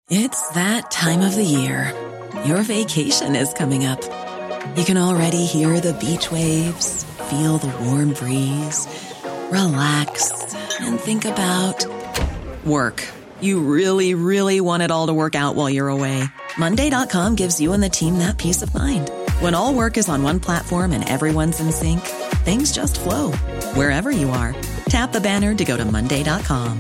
It's that time of the year. Your vacation is coming up. You can already hear the beach waves, feel the warm breeze, relax, and think about work. You really, really want it all to work out while you're away. Monday.com gives you and the team that peace of mind. When all work is on one platform and everyone's in sync, things just flow. Wherever you are, tap the banner to go to Monday.com.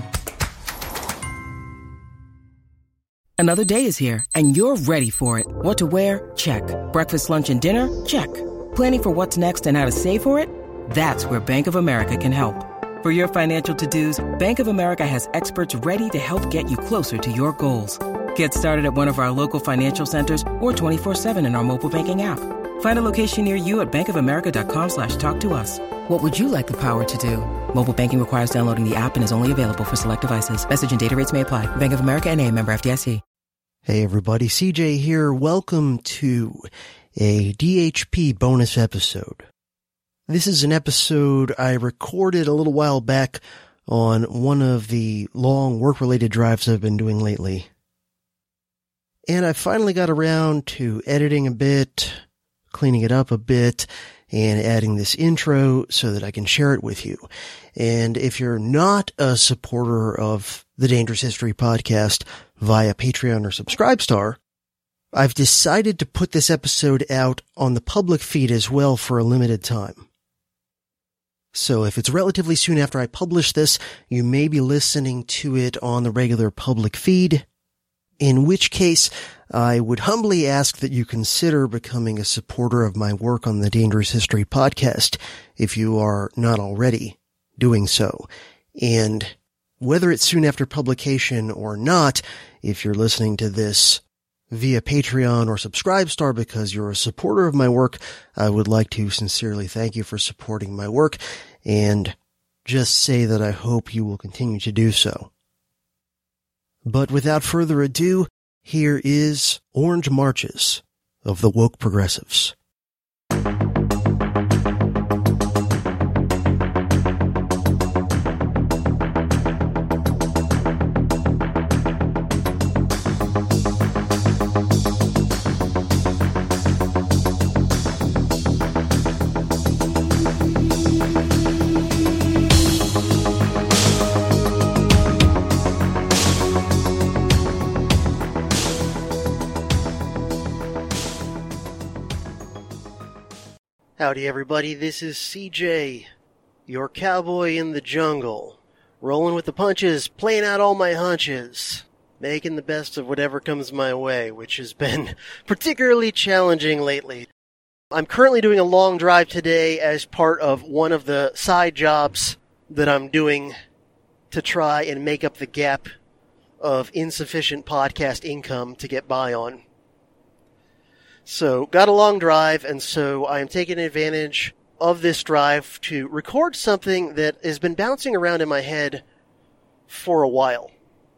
Another day is here, and you're ready for it. What to wear? Check. Breakfast, lunch, and dinner? Check. Planning for what's next and how to save for it? That's where Bank of America can help. For your financial to-dos, Bank of America has experts ready to help get you closer to your goals. Get started at one of our local financial centers or 24/7 in our mobile banking app. Find a location near you at bankofamerica.com/talktous. What would you like the power to do? Mobile banking requires downloading the app and is only available for select devices. Message and data rates may apply. Bank of America N.A., member FDIC. Hey everybody, CJ here. Welcome to a DHP bonus episode. This is an episode I recorded a little while back on one of the long work-related drives I've been doing lately. And I finally got around to editing a bit, cleaning it up a bit, and adding this intro so that I can share it with you. And if you're not a supporter of the Dangerous History podcast via Patreon or Subscribestar, I've decided to put this episode out on the public feed as well for a limited time. So if it's relatively soon after I publish this, you may be listening to it on the regular public feed, in which case I would humbly ask that you consider becoming a supporter of my work on the Dangerous History podcast if you are not already doing so. And whether it's soon after publication or not, if you're listening to this via Patreon or Subscribestar because you're a supporter of my work, I would like to sincerely thank you for supporting my work and just say that I hope you will continue to do so. But without further ado, here is Orange Marches of the Woke Progressives. Howdy everybody, this is CJ, your cowboy in the jungle, rolling with the punches, playing out all my hunches, making the best of whatever comes my way, which has been particularly challenging lately. I'm currently doing a long drive today as part of one of the side jobs that I'm doing to try and make up the gap of insufficient podcast income to get by on. So, got a long drive, and so I am taking advantage of this drive to record something that has been bouncing around in my head for a while.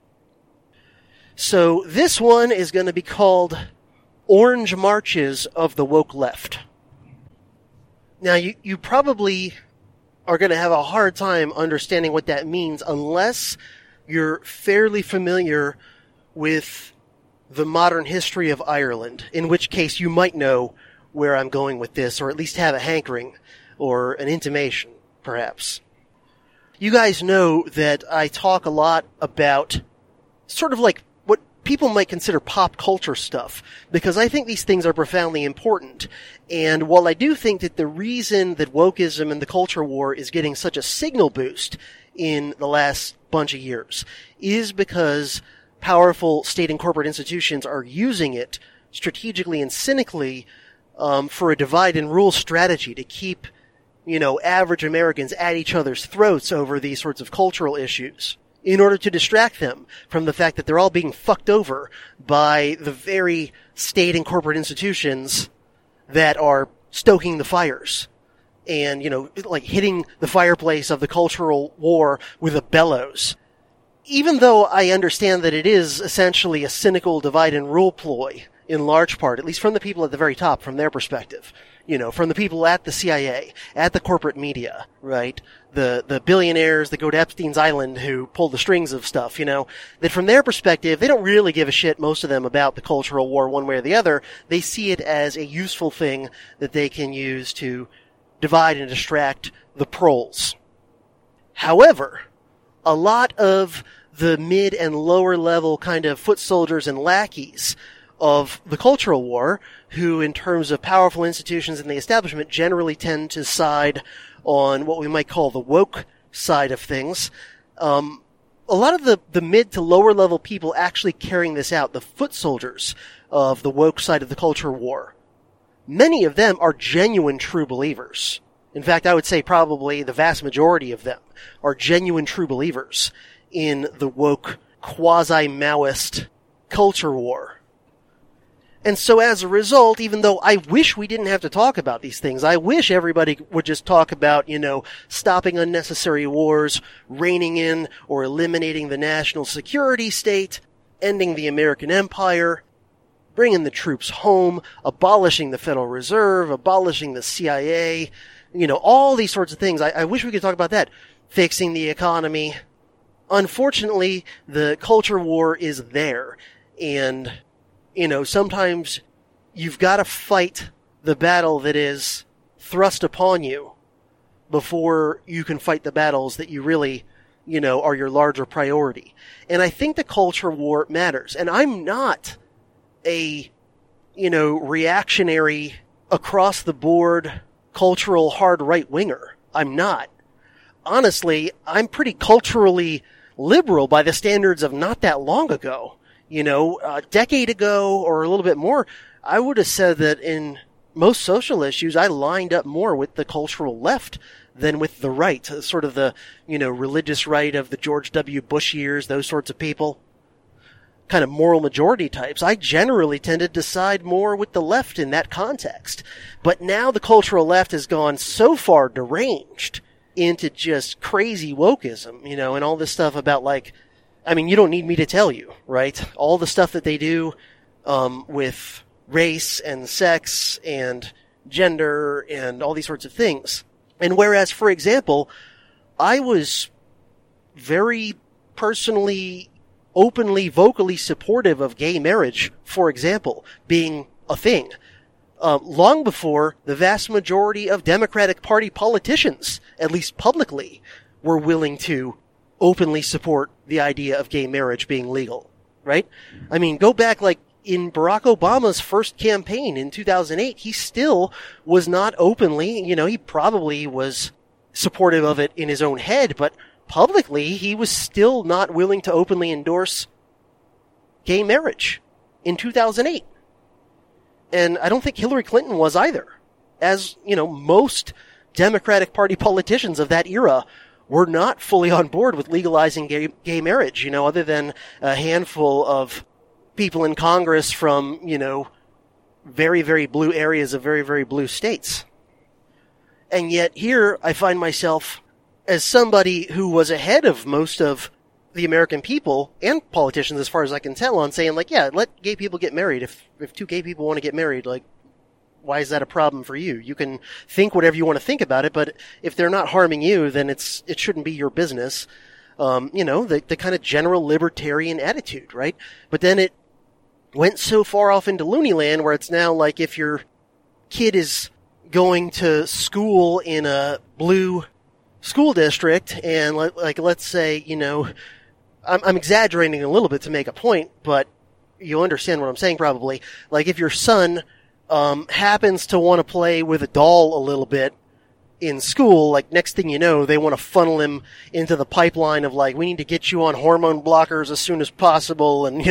So, this one is going to be called Orange Marches of the Woke Left. Now, you probably are going to have a hard time understanding what that means unless you're fairly familiar with the modern history of Ireland, in which case you might know where I'm going with this, or at least have a hankering, or an intimation, perhaps. You guys know that I talk a lot about sort of like what people might consider pop culture stuff, because I think these things are profoundly important. And while I do think that the reason that wokeism and the culture war is getting such a signal boost in the last bunch of years is because powerful state and corporate institutions are using it strategically and cynically for a divide and rule strategy to keep, average Americans at each other's throats over these sorts of cultural issues in order to distract them from the fact that they're all being fucked over by the very state and corporate institutions that are stoking the fires and, like hitting the fireplace of the cultural war with a bellows. Even though I understand that it is essentially a cynical divide and rule ploy, in large part, at least from the people at the very top, from their perspective, from the people at the CIA, at the corporate media, right? The billionaires that go to Epstein's Island who pull the strings of stuff, that from their perspective, they don't really give a shit, most of them, about the cultural war one way or the other. They see it as a useful thing that they can use to divide and distract the proles. However, a lot of the mid and lower level kind of foot soldiers and lackeys of the cultural war, who in terms of powerful institutions in the establishment generally tend to side on what we might call the woke side of things, a lot of the mid to lower level people actually carrying this out, the foot soldiers of the woke side of the culture war, many of them are genuine true believers. In fact, I would say probably the vast majority of them are genuine true believers in the woke quasi-Maoist culture war. And so as a result, even though I wish we didn't have to talk about these things, I wish everybody would just talk about, stopping unnecessary wars, reining in or eliminating the national security state, ending the American empire, bringing the troops home, abolishing the Federal Reserve, abolishing the CIA, all these sorts of things. I wish we could talk about that. Fixing the economy. Unfortunately, the culture war is there. And sometimes you've got to fight the battle that is thrust upon you before you can fight the battles that you really, are your larger priority. And I think the culture war matters. And I'm not a, reactionary, across the board, cultural hard right-winger. I'm not. Honestly, I'm pretty culturally liberal by the standards of not that long ago. A decade ago or a little bit more, I would have said that in most social issues, I lined up more with the cultural left than with the right, sort of the, religious right of the George W. Bush years, those sorts of people, kind of moral majority types. I generally tended to side more with the left in that context. But now the cultural left has gone so far deranged into just crazy wokeism, and all this stuff about you don't need me to tell you, right? All the stuff that they do with race and sex and gender and all these sorts of things. And whereas, for example, I was very personally, openly, vocally supportive of gay marriage, for example, being a thing, long before the vast majority of Democratic Party politicians, at least publicly, were willing to openly support the idea of gay marriage being legal, right? Go back in Barack Obama's first campaign in 2008, he still was not openly, he probably was supportive of it in his own head, but publicly he was still not willing to openly endorse gay marriage in 2008. And I don't think Hillary Clinton was either. As, most Democratic Party politicians of that era were not fully on board with legalizing gay marriage, other than a handful of people in Congress from, very, very blue areas of very, very blue states. And yet here I find myself as somebody who was ahead of most of the American people and politicians, as far as I can tell, on saying, let gay people get married. If two gay people want to get married, why is that a problem for you? You can think whatever you want to think about it, but if they're not harming you, then it shouldn't be your business. The kind of general libertarian attitude, right? But then it went so far off into loony land where it's now if your kid is going to school in a blue school district and let's say, I'm exaggerating a little bit to make a point, but you'll understand what I'm saying probably. If your son happens to want to play with a doll a little bit in school, next thing you know, they want to funnel him into the pipeline of we need to get you on hormone blockers as soon as possible. And,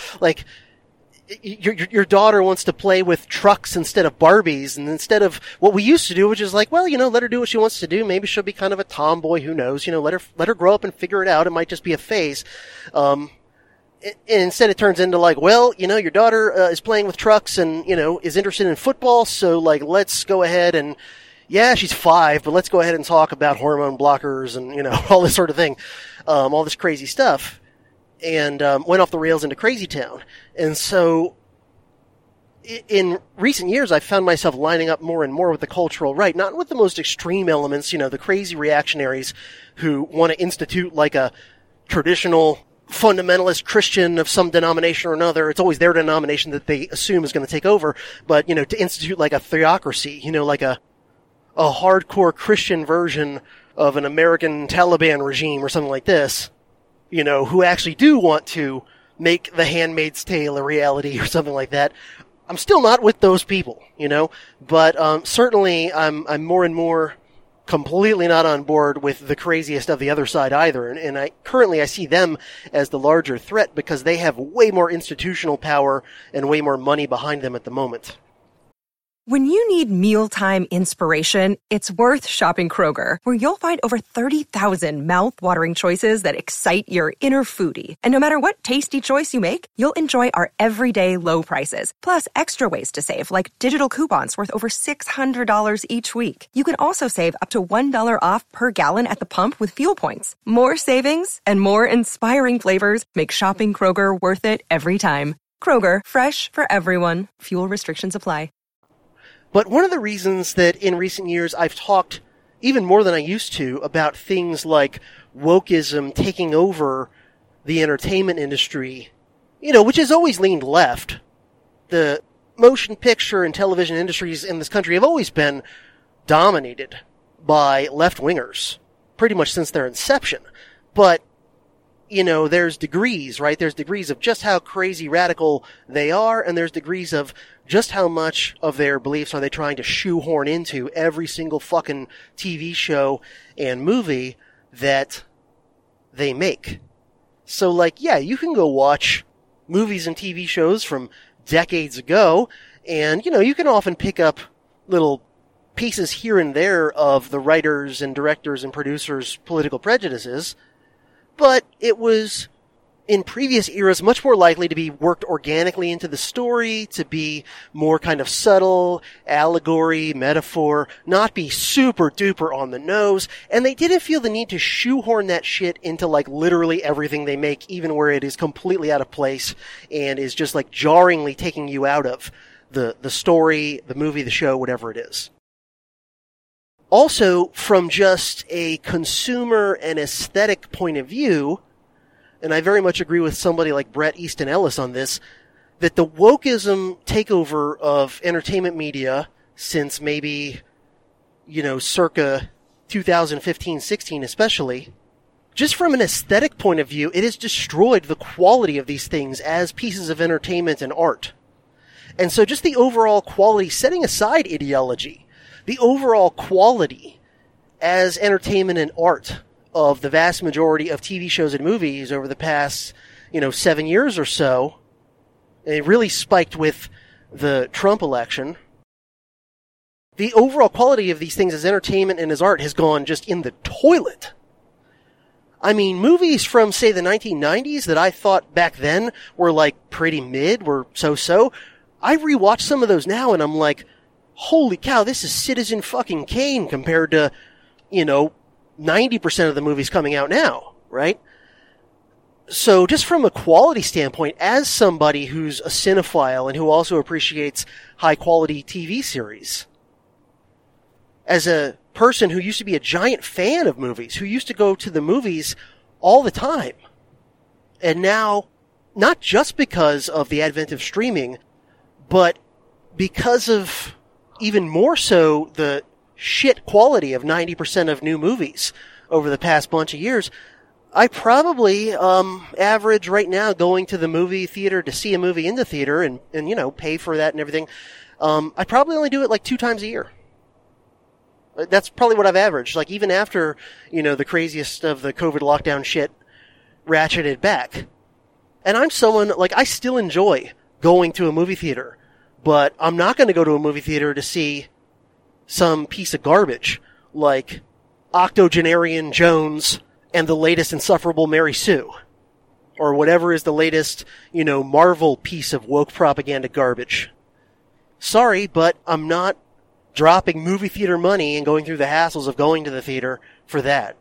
your daughter wants to play with trucks instead of Barbies, and instead of what we used to do, which is let her do what she wants to do. Maybe she'll be kind of a tomboy, who knows, let her grow up and figure it out. It might just be a phase. And instead it turns into your daughter is playing with trucks and, is interested in football. So let's go ahead and, yeah, she's 5, but let's go ahead and talk about hormone blockers and, all this sort of thing. All this crazy stuff. And went off the rails into Crazy Town. And so in recent years, I've found myself lining up more and more with the cultural right, not with the most extreme elements, the crazy reactionaries who want to institute like a traditional fundamentalist Christian of some denomination or another. It's always their denomination that they assume is going to take over. But, to institute like a theocracy, like a hardcore Christian version of an American Taliban regime or something like this, who actually do want to make The Handmaid's Tale a reality or something like that. I'm still not with those people, but certainly I'm more and more completely not on board with the craziest of the other side either. And I see them as the larger threat because they have way more institutional power and way more money behind them at the moment. When you need mealtime inspiration, it's worth shopping Kroger, where you'll find over 30,000 mouth-watering choices that excite your inner foodie. And no matter what tasty choice you make, you'll enjoy our everyday low prices, plus extra ways to save, like digital coupons worth over $600 each week. You can also save up to $1 off per gallon at the pump with fuel points. More savings and more inspiring flavors make shopping Kroger worth it every time. Kroger, fresh for everyone. Fuel restrictions apply. But one of the reasons that in recent years I've talked even more than I used to about things like wokeism taking over the entertainment industry, which has always leaned left. The motion picture and television industries in this country have always been dominated by left-wingers, pretty much since their inception. But, there's degrees, right? There's degrees of just how crazy radical they are, and there's degrees of just how much of their beliefs are they trying to shoehorn into every single fucking TV show and movie that they make. So, you can go watch movies and TV shows from decades ago, and, you can often pick up little pieces here and there of the writers and directors and producers' political prejudices, but it was, in previous eras, much more likely to be worked organically into the story, to be more kind of subtle, allegory, metaphor, not be super duper on the nose, and they didn't feel the need to shoehorn that shit into literally everything they make, even where it is completely out of place and is just jarringly taking you out of the story, the movie, the show, whatever it is. Also, from just a consumer and aesthetic point of view, and I very much agree with somebody like Bret Easton Ellis on this, that the wokeism takeover of entertainment media since maybe, circa 2015-16 especially, just from an aesthetic point of view, it has destroyed the quality of these things as pieces of entertainment and art. And so just the overall quality, setting aside ideology, the overall quality as entertainment and art of the vast majority of TV shows and movies over the past, 7 years or so, it really spiked with the Trump election. The overall quality of these things as entertainment and as art has gone just in the toilet. I mean, movies from, say, the 1990s that I thought back then were pretty mid, were so-so. I rewatch some of those now and I'm like, holy cow, this is Citizen fucking Kane compared to, 90% of the movies coming out now, right? So just from a quality standpoint, as somebody who's a cinephile and who also appreciates high-quality TV series, as a person who used to be a giant fan of movies, who used to go to the movies all the time, and now, not just because of the advent of streaming, but because of even more so the shit quality of 90% of new movies over the past bunch of years, I probably average right now going to the movie theater to see a movie in the theater and pay for that and everything. I probably only do it 2 times a year. That's probably what I've averaged. Even after, the craziest of the COVID lockdown shit ratcheted back. And I'm someone, I still enjoy going to a movie theater. But I'm not going to go to a movie theater to see some piece of garbage like Octogenarian Jones and the latest insufferable Mary Sue. Or whatever is the latest, Marvel piece of woke propaganda garbage. Sorry, but I'm not dropping movie theater money and going through the hassles of going to the theater for that.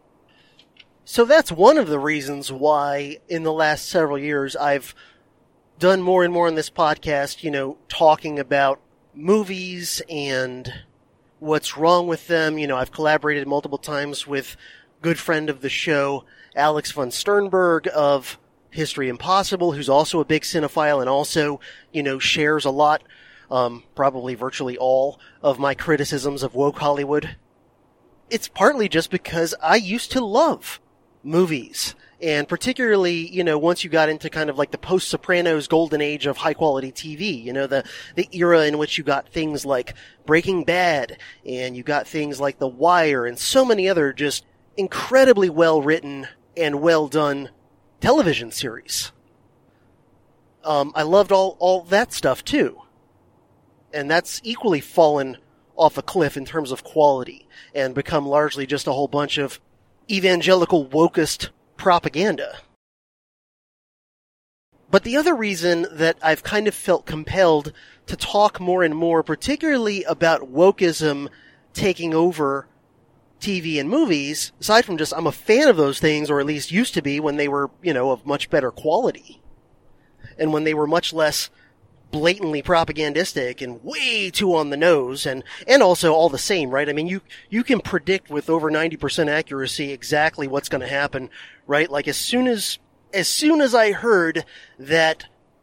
So that's one of the reasons why in the last several years I've done more and more on this podcast, talking about movies and what's wrong with them. I've collaborated multiple times with good friend of the show, Alex von Sternberg of History Impossible, who's also a big cinephile and also, shares a lot, probably virtually all of my criticisms of woke Hollywood. It's partly just because I used to love movies. And particularly, once you got into kind of like the post-Sopranos golden age of high-quality TV, the era in which you got things like Breaking Bad, and you got things like The Wire, and so many other just incredibly well-written and well-done television series. I loved all that stuff, too. And that's equally fallen off a cliff in terms of quality, and become largely just a whole bunch of evangelical wokist propaganda. But the other reason that I've kind of felt compelled to talk more and more, particularly about wokeism taking over TV and movies, aside from just I'm a fan of those things, or at least used to be when they were, of much better quality, and when they were much less blatantly propagandistic and way too on the nose, and also all the same, right? I mean, you can predict with over 90% accuracy exactly what's going to happen, right? Like as soon as I heard that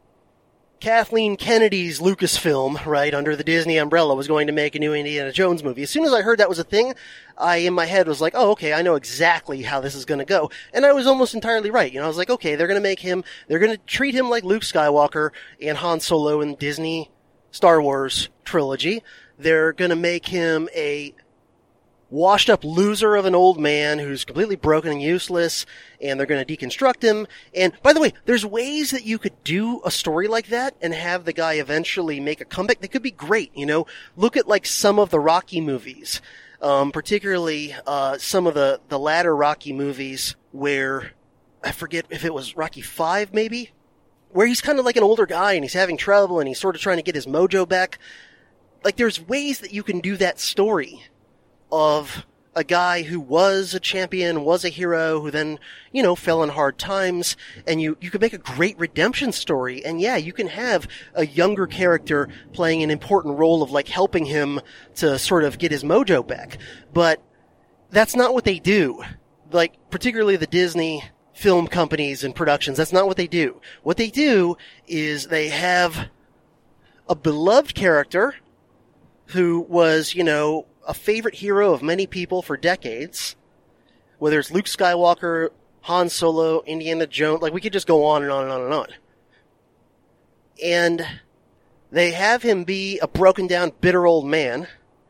Kathleen Kennedy's Lucasfilm, right, under the Disney umbrella, was going to make a new Indiana Jones movie, as soon as I heard that was a thing, I, in my head, was like, oh, okay, I know exactly how this is going to go. And I was almost entirely right. I was like, okay, they're going to treat him like Luke Skywalker and Han Solo in Disney Star Wars trilogy. They're going to make him a washed up loser of an old man who's completely broken and useless, and they're going to deconstruct him. And by the way, there's ways that you could do a story like that and have the guy eventually make a comeback that could be great. Look at like some of the Rocky movies, particularly some of the latter Rocky movies where, I forget if it was Rocky 5 maybe, where he's kind of like an older guy and he's having trouble and he's sort of trying to get his mojo back. Like there's ways that you can do that story of a guy who was a champion, was a hero, who then, fell in hard times, and you could make a great redemption story, and yeah, you can have a younger character playing an important role of, like, helping him to sort of get his mojo back. But that's not what they do. Like, particularly the Disney film companies and productions, that's not what they do. What they do is they have a beloved character who was, a favorite hero of many people for decades, whether it's Luke Skywalker, Han Solo, Indiana Jones, like we could just go on and on and on and on. And they have him be a broken down, bitter old man,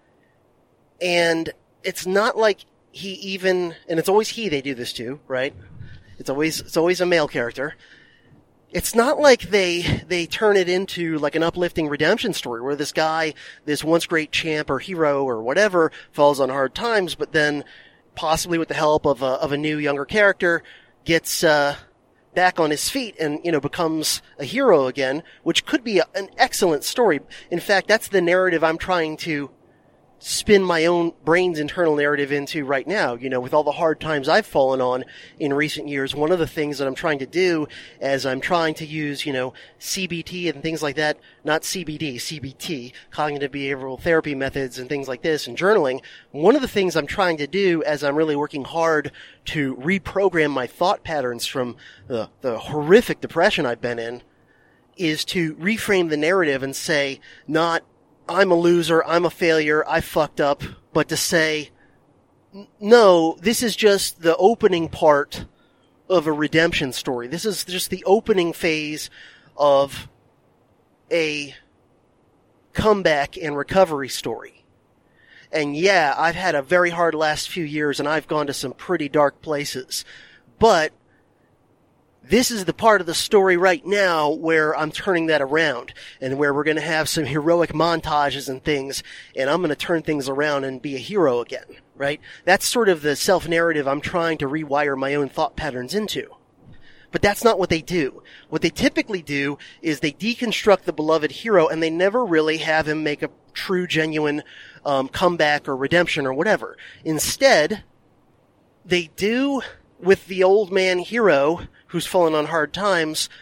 and it's not like he even, and it's always he they do this to, right? It's always a male character. It's not like they turn it into like an uplifting redemption story where this guy, this once great champ or hero or whatever, falls on hard times, but then possibly with the help of a new younger character gets back on his feet and becomes a hero again, which could be an excellent story. In fact, that's the narrative I'm trying to spin my own brain's internal narrative into right now. With all the hard times I've fallen on in recent years, one of the things that I'm trying to do as I'm trying to use, CBT and things like that, not CBD, CBT, cognitive behavioral therapy methods and things like this, and journaling, one of the things I'm trying to do as I'm really working hard to reprogram my thought patterns from the horrific depression I've been in is to reframe the narrative and say, not, I'm a loser, I'm a failure, I fucked up, but to say, no, this is just the opening part of a redemption story. This is just the opening phase of a comeback and recovery story. And yeah, I've had a very hard last few years and I've gone to some pretty dark places, but this is the part of the story right now where I'm turning that around and where we're going to have some heroic montages and things, and I'm going to turn things around and be a hero again, right? That's sort of the self-narrative I'm trying to rewire my own thought patterns into. But that's not what they do. What they typically do is they deconstruct the beloved hero and they never really have him make a true, genuine comeback or redemption or whatever. Instead, they do with the old man hero who's fallen on hard times,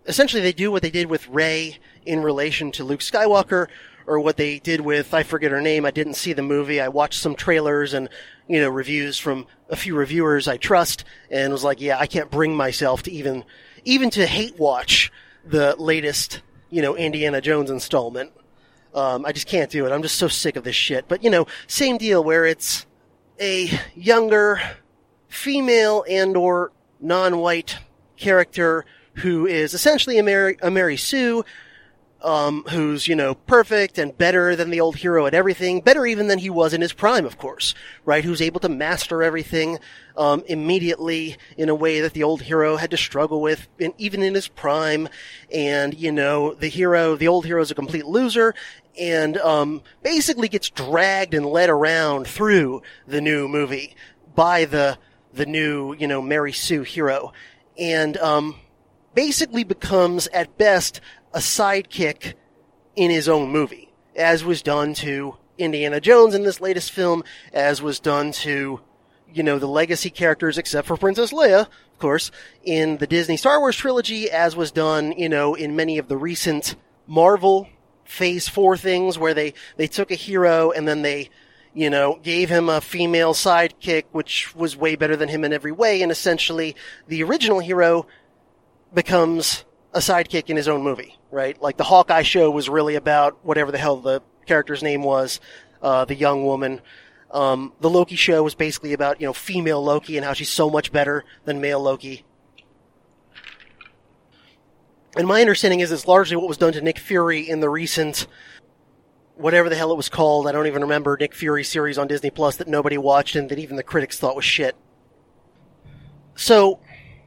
essentially they do what they did with Rey in relation to Luke Skywalker, or what they did with, I forget her name, I didn't see the movie, I watched some trailers and, reviews from a few reviewers I trust, and was like, yeah, I can't bring myself to even to hate watch the latest, Indiana Jones installment. I just can't do it. I'm just so sick of this shit. But, same deal where it's a younger female and or non-white character who is essentially a Mary Sue, who's, perfect and better than the old hero at everything, better even than he was in his prime, of course, right? Who's able to master everything, immediately in a way that the old hero had to struggle with, even in his prime. And, the old hero is a complete loser and, basically gets dragged and led around through the new movie by the new, Mary Sue hero. And, basically becomes, at best, a sidekick in his own movie, as was done to Indiana Jones in this latest film, as was done to, the legacy characters, except for Princess Leia, of course, in the Disney Star Wars trilogy, as was done, in many of the recent Marvel Phase 4 things, where they took a hero and then they, gave him a female sidekick, which was way better than him in every way, and essentially the original hero becomes a sidekick in his own movie, right? Like the Hawkeye show was really about whatever the hell the character's name was, the young woman. The Loki show was basically about, female Loki and how she's so much better than male Loki. And my understanding is it's largely what was done to Nick Fury in the recent, whatever the hell it was called, I don't even remember, Nick Fury series on Disney Plus that nobody watched and that even the critics thought was shit. So,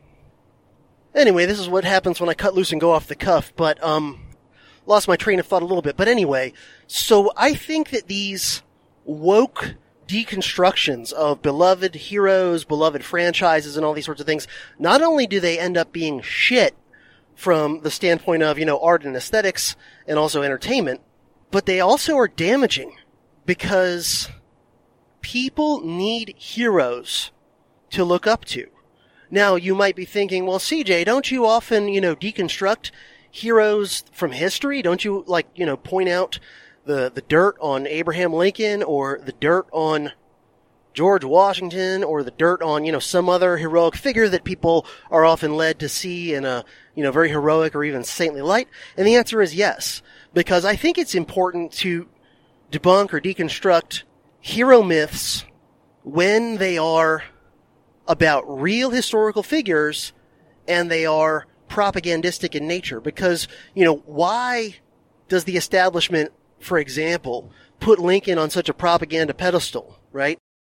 anyway, this is what happens when I cut loose and go off the cuff, but, lost my train of thought a little bit. But anyway, so I think that these woke deconstructions of beloved heroes, beloved franchises, and all these sorts of things, not only do they end up being shit from the standpoint of, art and aesthetics, and also entertainment, but they also are damaging, because people need heroes to look up to. Now, you might be thinking, well, CJ, don't you often, deconstruct heroes from history? Don't you, point out the dirt on Abraham Lincoln, or the dirt on George Washington, or the dirt on, some other heroic figure that people are often led to see in a, very heroic or even saintly light? And the answer is yes, because I think it's important to debunk or deconstruct hero myths when they are about real historical figures and they are propagandistic in nature. Because, why does the establishment, for example, put Lincoln on such a propaganda pedestal, right?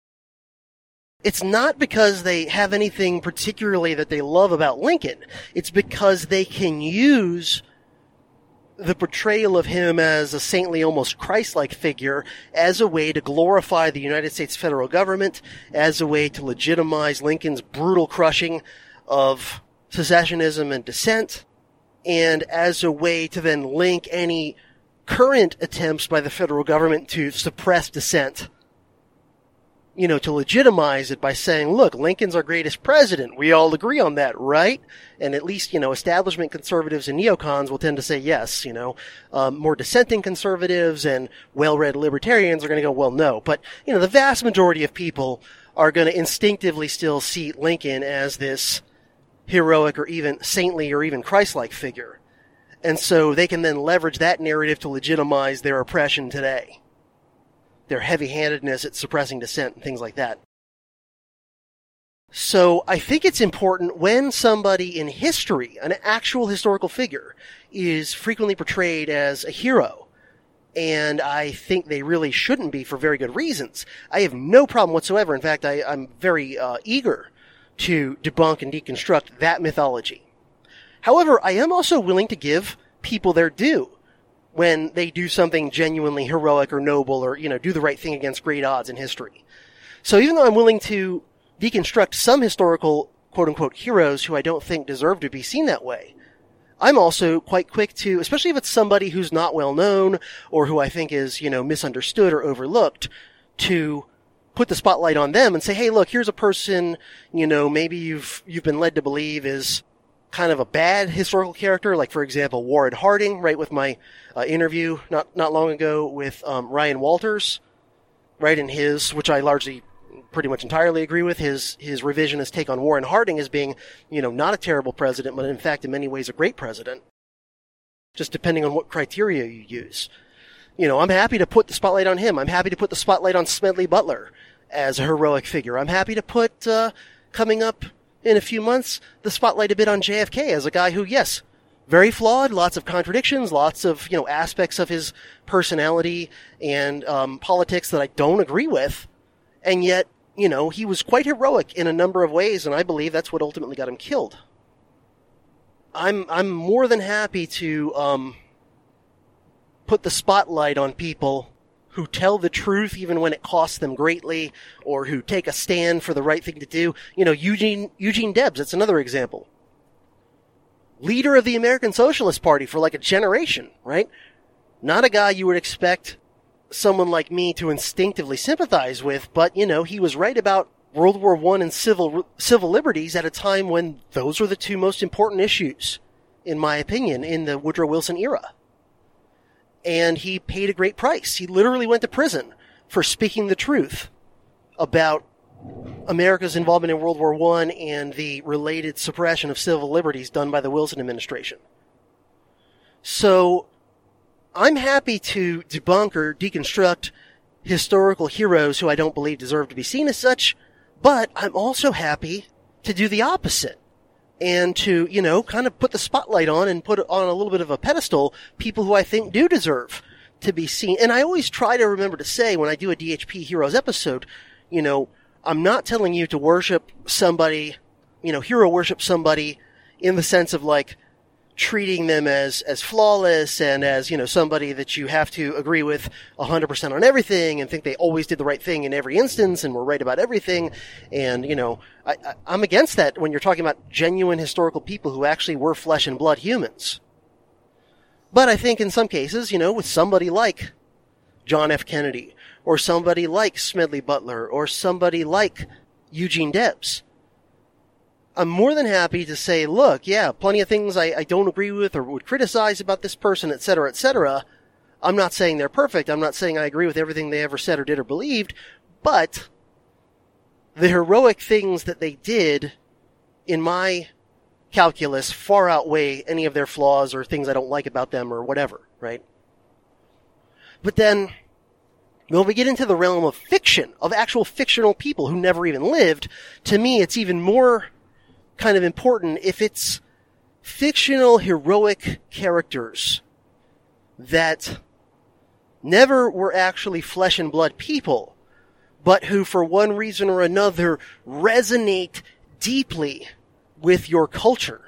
It's not because they have anything particularly that they love about Lincoln. It's because they can use the portrayal of him as a saintly, almost Christ-like figure as a way to glorify the United States federal government, as a way to legitimize Lincoln's brutal crushing of secessionism and dissent, and as a way to then link any current attempts by the federal government to suppress dissent, to legitimize it by saying, look, Lincoln's our greatest president. We all agree on that, right? And at least, establishment conservatives and neocons will tend to say yes, more dissenting conservatives and well-read libertarians are going to go, well, no. But, the vast majority of people are going to instinctively still see Lincoln as this heroic or even saintly or even Christ-like figure. And so they can then leverage that narrative to legitimize their oppression today, their heavy-handedness at suppressing dissent and things like that. So I think it's important when somebody in history, an actual historical figure, is frequently portrayed as a hero, and I think they really shouldn't be for very good reasons. I have no problem whatsoever. In fact, I'm very eager to debunk and deconstruct that mythology. However, I am also willing to give people their due when they do something genuinely heroic or noble or, do the right thing against great odds in history. So even though I'm willing to deconstruct some historical quote-unquote heroes who I don't think deserve to be seen that way, I'm also quite quick to, especially if it's somebody who's not well known or who I think is, misunderstood or overlooked, to put the spotlight on them and say, hey, look, here's a person, maybe you've been led to believe is kind of a bad historical character, like, for example, Warren Harding, right, with my interview not long ago with Ryan Walters, right, in his, which I largely pretty much entirely agree with, his revisionist take on Warren Harding as being, not a terrible president, but in fact, in many ways, a great president, just depending on what criteria you use. I'm happy to put the spotlight on him. I'm happy to put the spotlight on Smedley Butler as a heroic figure. I'm happy to put, coming up in a few months, the spotlight a bit on JFK as a guy who, yes, very flawed, lots of contradictions, lots of, aspects of his personality and politics that I don't agree with, and yet, he was quite heroic in a number of ways, and I believe that's what ultimately got him killed. I'm more than happy to put the spotlight on people who tell the truth even when it costs them greatly, or who take a stand for the right thing to do. Eugene Debs, that's another example. Leader of the American Socialist Party for like a generation, right? Not a guy you would expect someone like me to instinctively sympathize with, but, he was right about World War I and civil liberties at a time when those were the two most important issues, in my opinion, in the Woodrow Wilson era. And he paid a great price. He literally went to prison for speaking the truth about America's involvement in World War I and the related suppression of civil liberties done by the Wilson administration. So, I'm happy to debunk or deconstruct historical heroes who I don't believe deserve to be seen as such, but I'm also happy to do the opposite. And to, kind of put the spotlight on and put on a little bit of a pedestal people who I think do deserve to be seen. And I always try to remember to say when I do a DHP Heroes episode, I'm not telling you to worship somebody, hero worship somebody in the sense of like treating them as flawless and as, somebody that you have to agree with 100% on everything and think they always did the right thing in every instance and were right about everything. And, I'm against that when you're talking about genuine historical people who actually were flesh and blood humans. But I think in some cases, with somebody like John F. Kennedy, or somebody like Smedley Butler, or somebody like Eugene Debs, I'm more than happy to say, look, yeah, plenty of things I don't agree with or would criticize about this person, etc., etc. I'm not saying they're perfect. I'm not saying I agree with everything they ever said or did or believed, but the heroic things that they did, in my calculus, far outweigh any of their flaws or things I don't like about them or whatever, right? But then, when we get into the realm of fiction, of actual fictional people who never even lived, to me it's even more kind of important if it's fictional heroic characters that never were actually flesh and blood people, but who for one reason or another resonate deeply with your culture.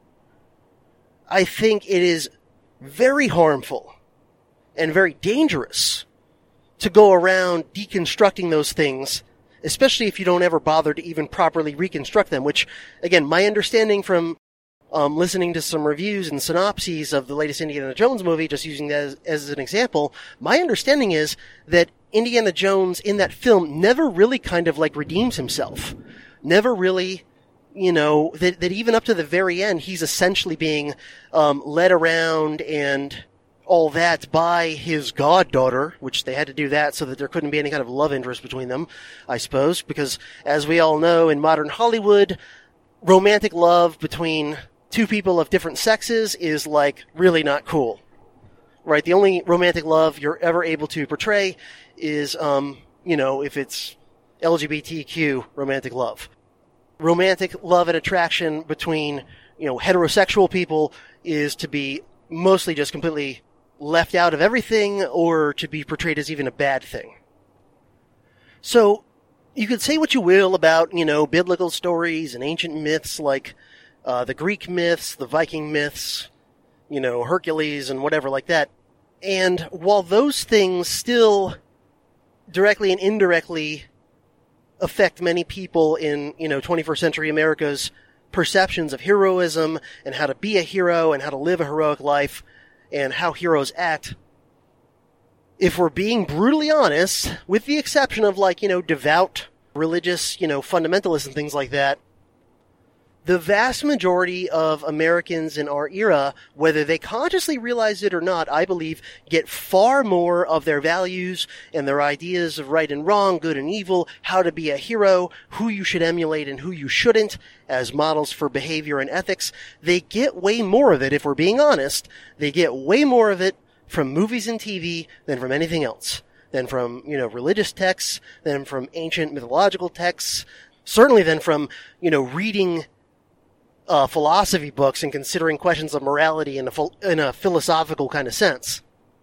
I think it is very harmful and very dangerous to go around deconstructing those things, especially if you don't ever bother to even properly reconstruct them, which, again, my understanding from listening to some reviews and synopses of the latest Indiana Jones movie, just using that as an example, my understanding is that Indiana Jones in that film never really kind of like redeems himself. Never really, that even up to the very end, he's essentially being led around and all that by his goddaughter, which they had to do that so that there couldn't be any kind of love interest between them, I suppose, because as we all know, in modern Hollywood, romantic love between two people of different sexes is like really not cool, right? The only romantic love you're ever able to portray is, if it's LGBTQ romantic love. Romantic love and attraction between, heterosexual people is to be mostly just completely left out of everything or to be portrayed as even a bad thing. So, you could say what you will about, biblical stories and ancient myths like the Greek myths, the Viking myths, Hercules and whatever like that. And while those things still directly and indirectly affect many people in, 21st century America's perceptions of heroism and how to be a hero and how to live a heroic life and how heroes act, if we're being brutally honest, with the exception of devout religious, fundamentalists and things like that, the vast majority of Americans in our era, whether they consciously realize it or not, I believe, get far more of their values and their ideas of right and wrong, good and evil, how to be a hero, who you should emulate and who you shouldn't, as models for behavior and ethics. They get way more of it, if we're being honest. They get way more of it from movies and TV than from anything else. Than from, religious texts, than from ancient mythological texts, certainly than from, reading philosophy books and considering questions of morality in a philosophical kind of sense.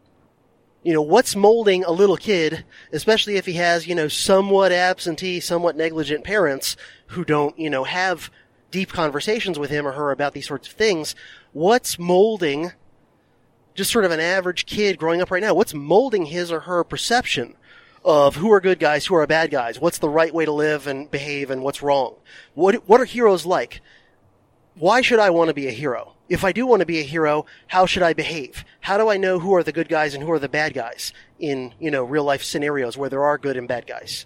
What's molding a little kid, especially if he has, somewhat absentee, somewhat negligent parents who don't, have deep conversations with him or her about these sorts of things, what's molding just sort of an average kid growing up right now? What's molding his or her perception of who are good guys, who are bad guys? What's the right way to live and behave and what's wrong? What are heroes like? Why should I want to be a hero? If I do want to be a hero, how should I behave? How do I know who are the good guys and who are the bad guys in, real life scenarios where there are good and bad guys?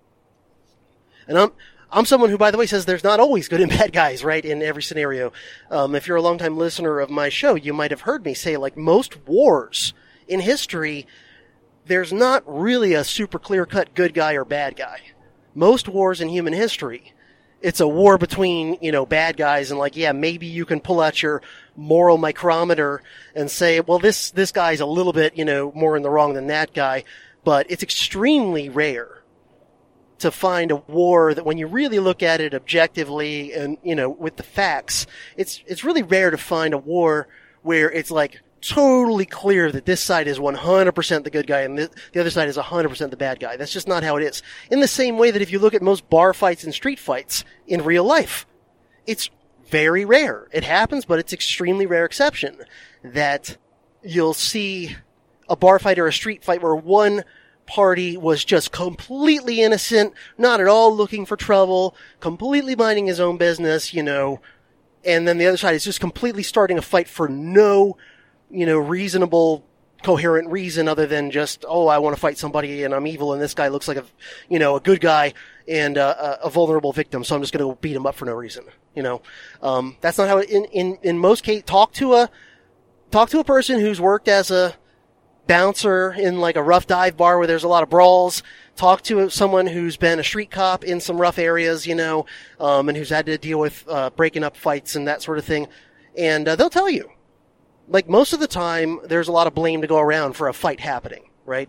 And I'm someone who, by the way, says there's not always good and bad guys, right, in every scenario. If you're a longtime listener of my show, you might have heard me say, like, most wars in history, there's not really a super clear-cut good guy or bad guy. Most wars in human history, it's a war between, bad guys and maybe you can pull out your moral micrometer and say, well, this guy's a little bit, more in the wrong than that guy, but it's extremely rare to find a war that when you really look at it objectively and, with the facts, it's really rare to find a war where it's totally clear that this side is 100% the good guy and the other side is 100% the bad guy. That's just not how it is. In the same way that if you look at most bar fights and street fights in real life, it's very rare. It happens, but it's extremely rare exception that you'll see a bar fight or a street fight where one party was just completely innocent, not at all looking for trouble, completely minding his own business, and then the other side is just completely starting a fight for no reasonable, coherent reason other than just, I want to fight somebody and I'm evil and this guy looks like a good guy and a vulnerable victim, so I'm just going to beat him up for no reason. That's not how it, in most cases, talk to a person who's worked as a bouncer in a rough dive bar where there's a lot of brawls. Talk to someone who's been a street cop in some rough areas, and who's had to deal with breaking up fights and that sort of thing. And they'll tell you. Most of the time, there's a lot of blame to go around for a fight happening, right?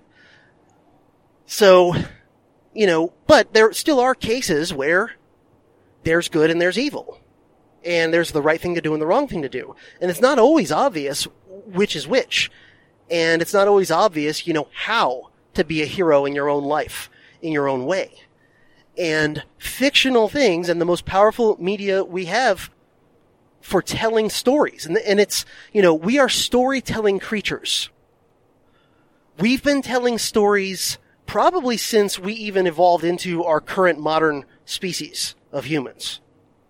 So, but there still are cases where there's good and there's evil. And there's the right thing to do and the wrong thing to do. And it's not always obvious which is which. And it's not always obvious, how to be a hero in your own life, in your own way. And fictional things and the most powerful media we have for telling stories. And it's, we are storytelling creatures. We've been telling stories probably since we even evolved into our current modern species of humans.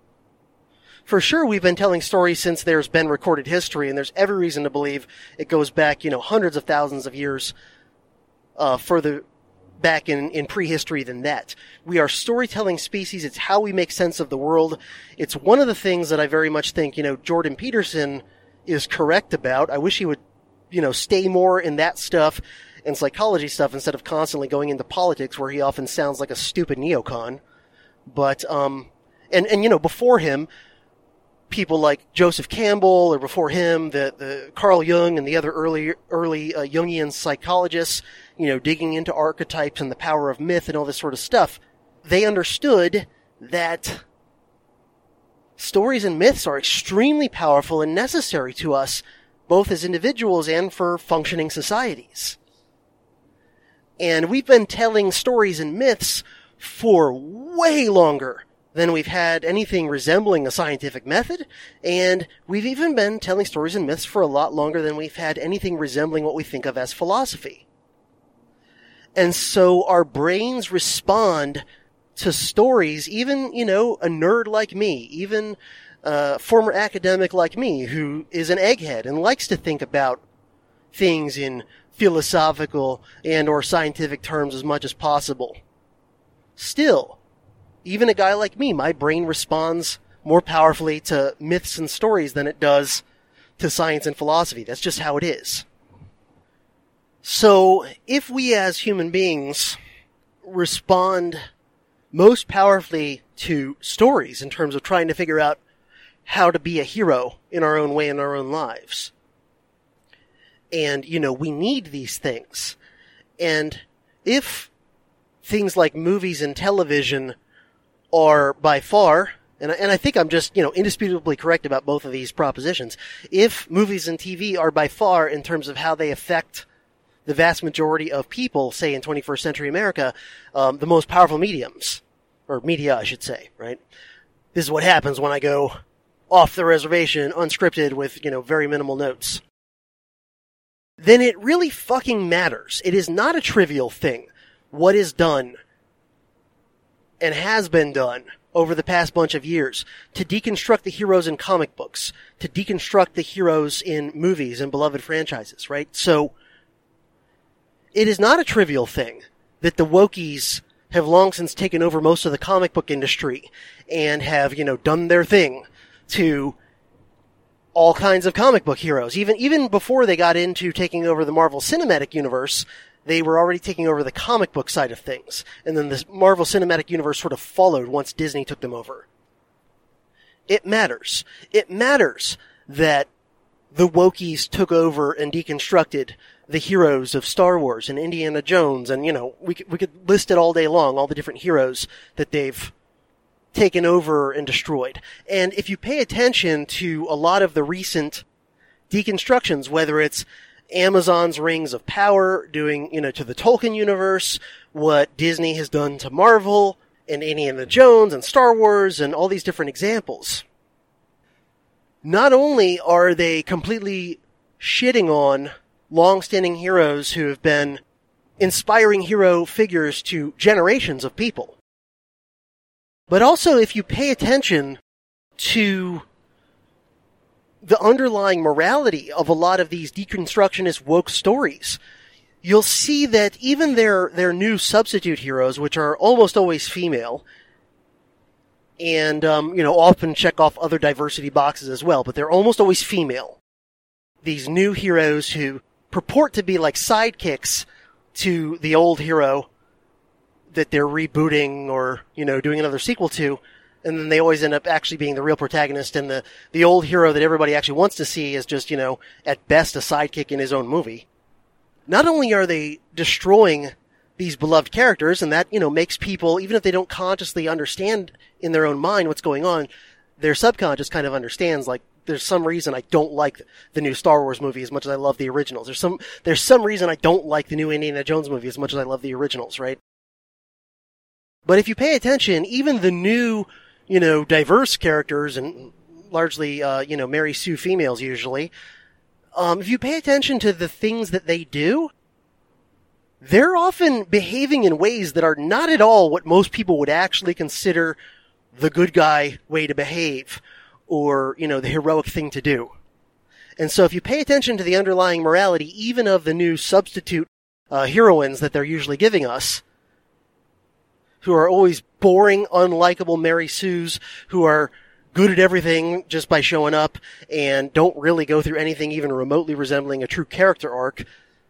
For sure, we've been telling stories since there's been recorded history, and there's every reason to believe it goes back, hundreds of thousands of years further back in prehistory than that. We are storytelling species. It's how we make sense of the world. It's one of the things that I very much think, Jordan Peterson is correct about. I wish he would, stay more in that stuff and psychology stuff instead of constantly going into politics where he often sounds like a stupid neocon. But, and before him, people like Joseph Campbell, or before him, the Carl Jung and the other early Jungian psychologists, digging into archetypes and the power of myth and all this sort of stuff, they understood that stories and myths are extremely powerful and necessary to us, both as individuals and for functioning societies. And we've been telling stories and myths for way longer than we've had anything resembling a scientific method, and we've even been telling stories and myths for a lot longer than we've had anything resembling what we think of as philosophy. And so our brains respond to stories, even, a nerd like me, even a former academic like me, who is an egghead and likes to think about things in philosophical and or scientific terms as much as possible. Still, even a guy like me, my brain responds more powerfully to myths and stories than it does to science and philosophy. That's just how it is. So, if we as human beings respond most powerfully to stories in terms of trying to figure out how to be a hero in our own way in our own lives, and, we need these things. And if things like movies and television are by far, and I think I'm just, indisputably correct about both of these propositions, if movies and TV are by far, in terms of how they affect the vast majority of people, say in 21st century America, the most powerful mediums, or media, I should say, right? This is what happens when I go off the reservation, unscripted, with, very minimal notes. Then it really fucking matters. It is not a trivial thing what is done and has been done over the past bunch of years to deconstruct the heroes in comic books, to deconstruct the heroes in movies and beloved franchises, right? So, it is not a trivial thing that the wokies have long since taken over most of the comic book industry and have, done their thing to all kinds of comic book heroes. Even before they got into taking over the Marvel Cinematic Universe, they were already taking over the comic book side of things. And then the Marvel Cinematic Universe sort of followed once Disney took them over. It matters. It matters that the wokies took over and deconstructed the heroes of Star Wars and Indiana Jones, and, we could list it all day long, all the different heroes that they've taken over and destroyed. And if you pay attention to a lot of the recent deconstructions, whether it's Amazon's Rings of Power doing, to the Tolkien universe, what Disney has done to Marvel, and Indiana Jones, and Star Wars, and all these different examples, not only are they completely shitting on long-standing heroes who have been inspiring hero figures to generations of people, but also, if you pay attention to the underlying morality of a lot of these deconstructionist woke stories, you'll see that even their new substitute heroes, which are almost always female, and, often check off other diversity boxes as well, but they're almost always female. These new heroes who purport to be like sidekicks to the old hero that they're rebooting or, doing another sequel to, and then they always end up actually being the real protagonist, and the old hero that everybody actually wants to see is just, at best a sidekick in his own movie. Not only are they destroying these beloved characters, and that, makes people, even if they don't consciously understand in their own mind what's going on, their subconscious kind of understands, like, there's some reason I don't like the new Star Wars movie as much as I love the originals. There's some reason I don't like the new Indiana Jones movie as much as I love the originals, right? But if you pay attention, even the new, diverse characters, and largely, Mary Sue females usually, if you pay attention to the things that they do, they're often behaving in ways that are not at all what most people would actually consider the good guy way to behave, or, the heroic thing to do. And so if you pay attention to the underlying morality, even of the new substitute heroines that they're usually giving us, who are always boring, unlikable Mary Sues, who are good at everything just by showing up, and don't really go through anything even remotely resembling a true character arc,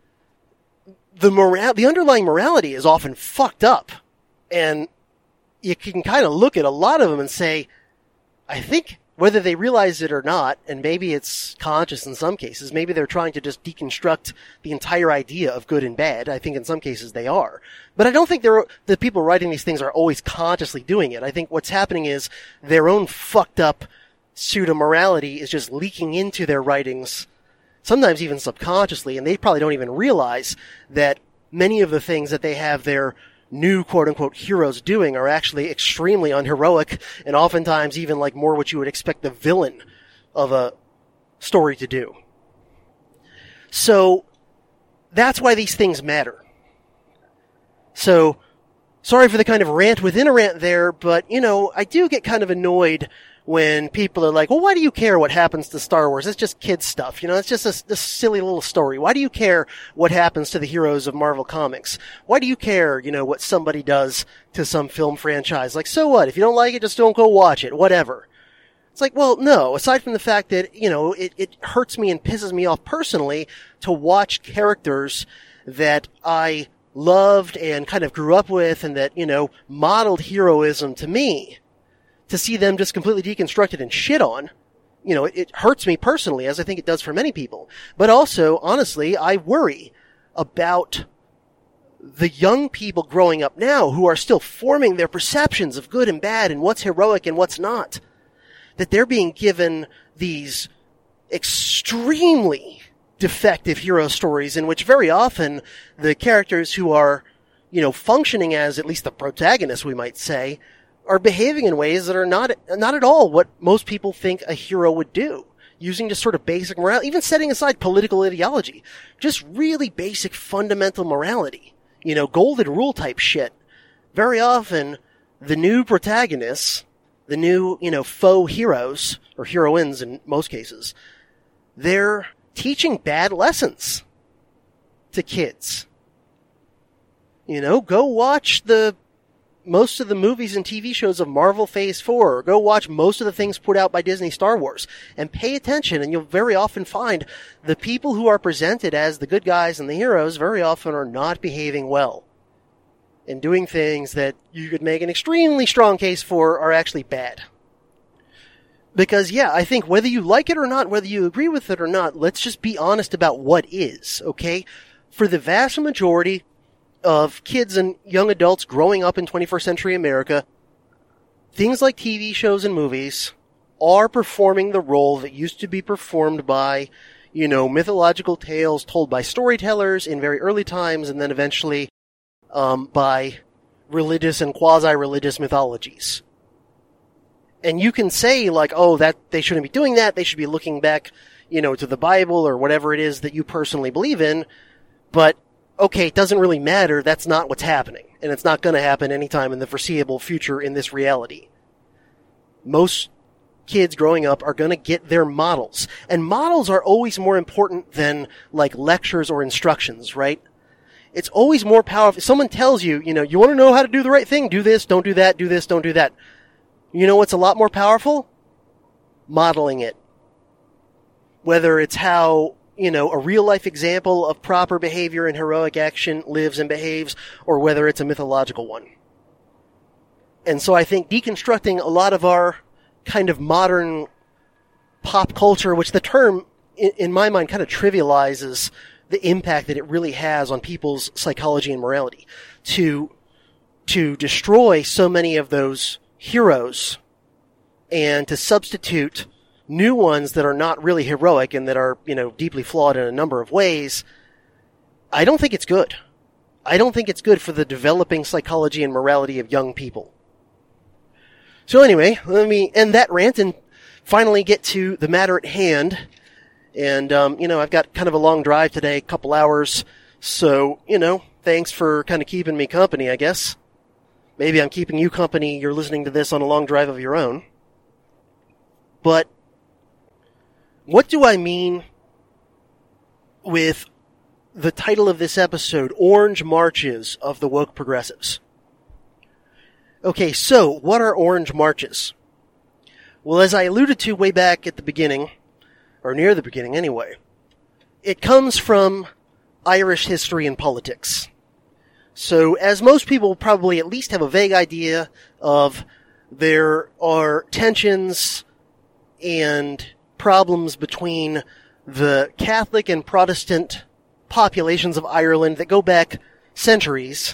the underlying morality is often fucked up. And you can kind of look at a lot of them and say, I think whether they realize it or not, and maybe it's conscious in some cases, maybe they're trying to just deconstruct the entire idea of good and bad. I think in some cases they are. But I don't think the people writing these things are always consciously doing it. I think what's happening is their own fucked up pseudo-morality is just leaking into their writings, sometimes even subconsciously, and they probably don't even realize that many of the things that they have their new quote-unquote heroes doing are actually extremely unheroic, and oftentimes even like more what you would expect the villain of a story to do. So, that's why these things matter. So, sorry for the kind of rant within a rant there, but, I do get kind of annoyed when people are like, well, why do you care what happens to Star Wars? It's just kids stuff. It's just this silly little story. Why do you care what happens to the heroes of Marvel Comics? Why do you care, what somebody does to some film franchise? Like, so what? If you don't like it, just don't go watch it. Whatever. It's like, well, no, aside from the fact that, it hurts me and pisses me off personally to watch characters that I loved and kind of grew up with and that, modeled heroism to me, to see them just completely deconstructed and shit on. It hurts me personally, as I think it does for many people. But also, honestly, I worry about the young people growing up now who are still forming their perceptions of good and bad and what's heroic and what's not. That they're being given these extremely defective hero stories in which very often the characters who are, functioning as at least the protagonists, we might say, are behaving in ways that are not at all what most people think a hero would do. Using just sort of basic morality, even setting aside political ideology. Just really basic fundamental morality. Golden rule type shit. Very often, the new protagonists, the new, faux heroes, or heroines in most cases, they're teaching bad lessons to kids. Go watch most of the movies and TV shows of Marvel Phase 4, or go watch most of the things put out by Disney Star Wars, and pay attention, and you'll very often find the people who are presented as the good guys and the heroes very often are not behaving well, and doing things that you could make an extremely strong case for are actually bad. Because, yeah, I think whether you like it or not, whether you agree with it or not, let's just be honest about what is, okay? For the vast majority of kids and young adults growing up in 21st century America, things like TV shows and movies are performing the role that used to be performed by, mythological tales told by storytellers in very early times and then eventually by religious and quasi-religious mythologies. And you can say, like, oh, that they shouldn't be doing that, they should be looking back, to the Bible or whatever it is that you personally believe in, but okay, it doesn't really matter, that's not what's happening. And it's not going to happen anytime in the foreseeable future in this reality. Most kids growing up are going to get their models. And models are always more important than, like, lectures or instructions, right? It's always more powerful. If someone tells you, you want to know how to do the right thing, do this, don't do that, do this, don't do that. You know what's a lot more powerful? Modeling it. Whether it's how a real-life example of proper behavior and heroic action lives and behaves, or whether it's a mythological one. And so I think deconstructing a lot of our kind of modern pop culture, which the term, in my mind, kind of trivializes the impact that it really has on people's psychology and morality, to destroy so many of those heroes and to substitute new ones that are not really heroic and that are, deeply flawed in a number of ways, I don't think it's good. I don't think it's good for the developing psychology and morality of young people. So anyway, let me end that rant and finally get to the matter at hand. And, I've got kind of a long drive today, a couple hours, so, thanks for kind of keeping me company, I guess. Maybe I'm keeping you company, you're listening to this on a long drive of your own. But what do I mean with the title of this episode, Orange Marches of the Woke Progressives? Okay, so what are orange marches? Well, as I alluded to way back at the beginning, or near the beginning anyway, it comes from Irish history and politics. So, as most people probably at least have a vague idea of, there are tensions and problems between the Catholic and Protestant populations of Ireland that go back centuries.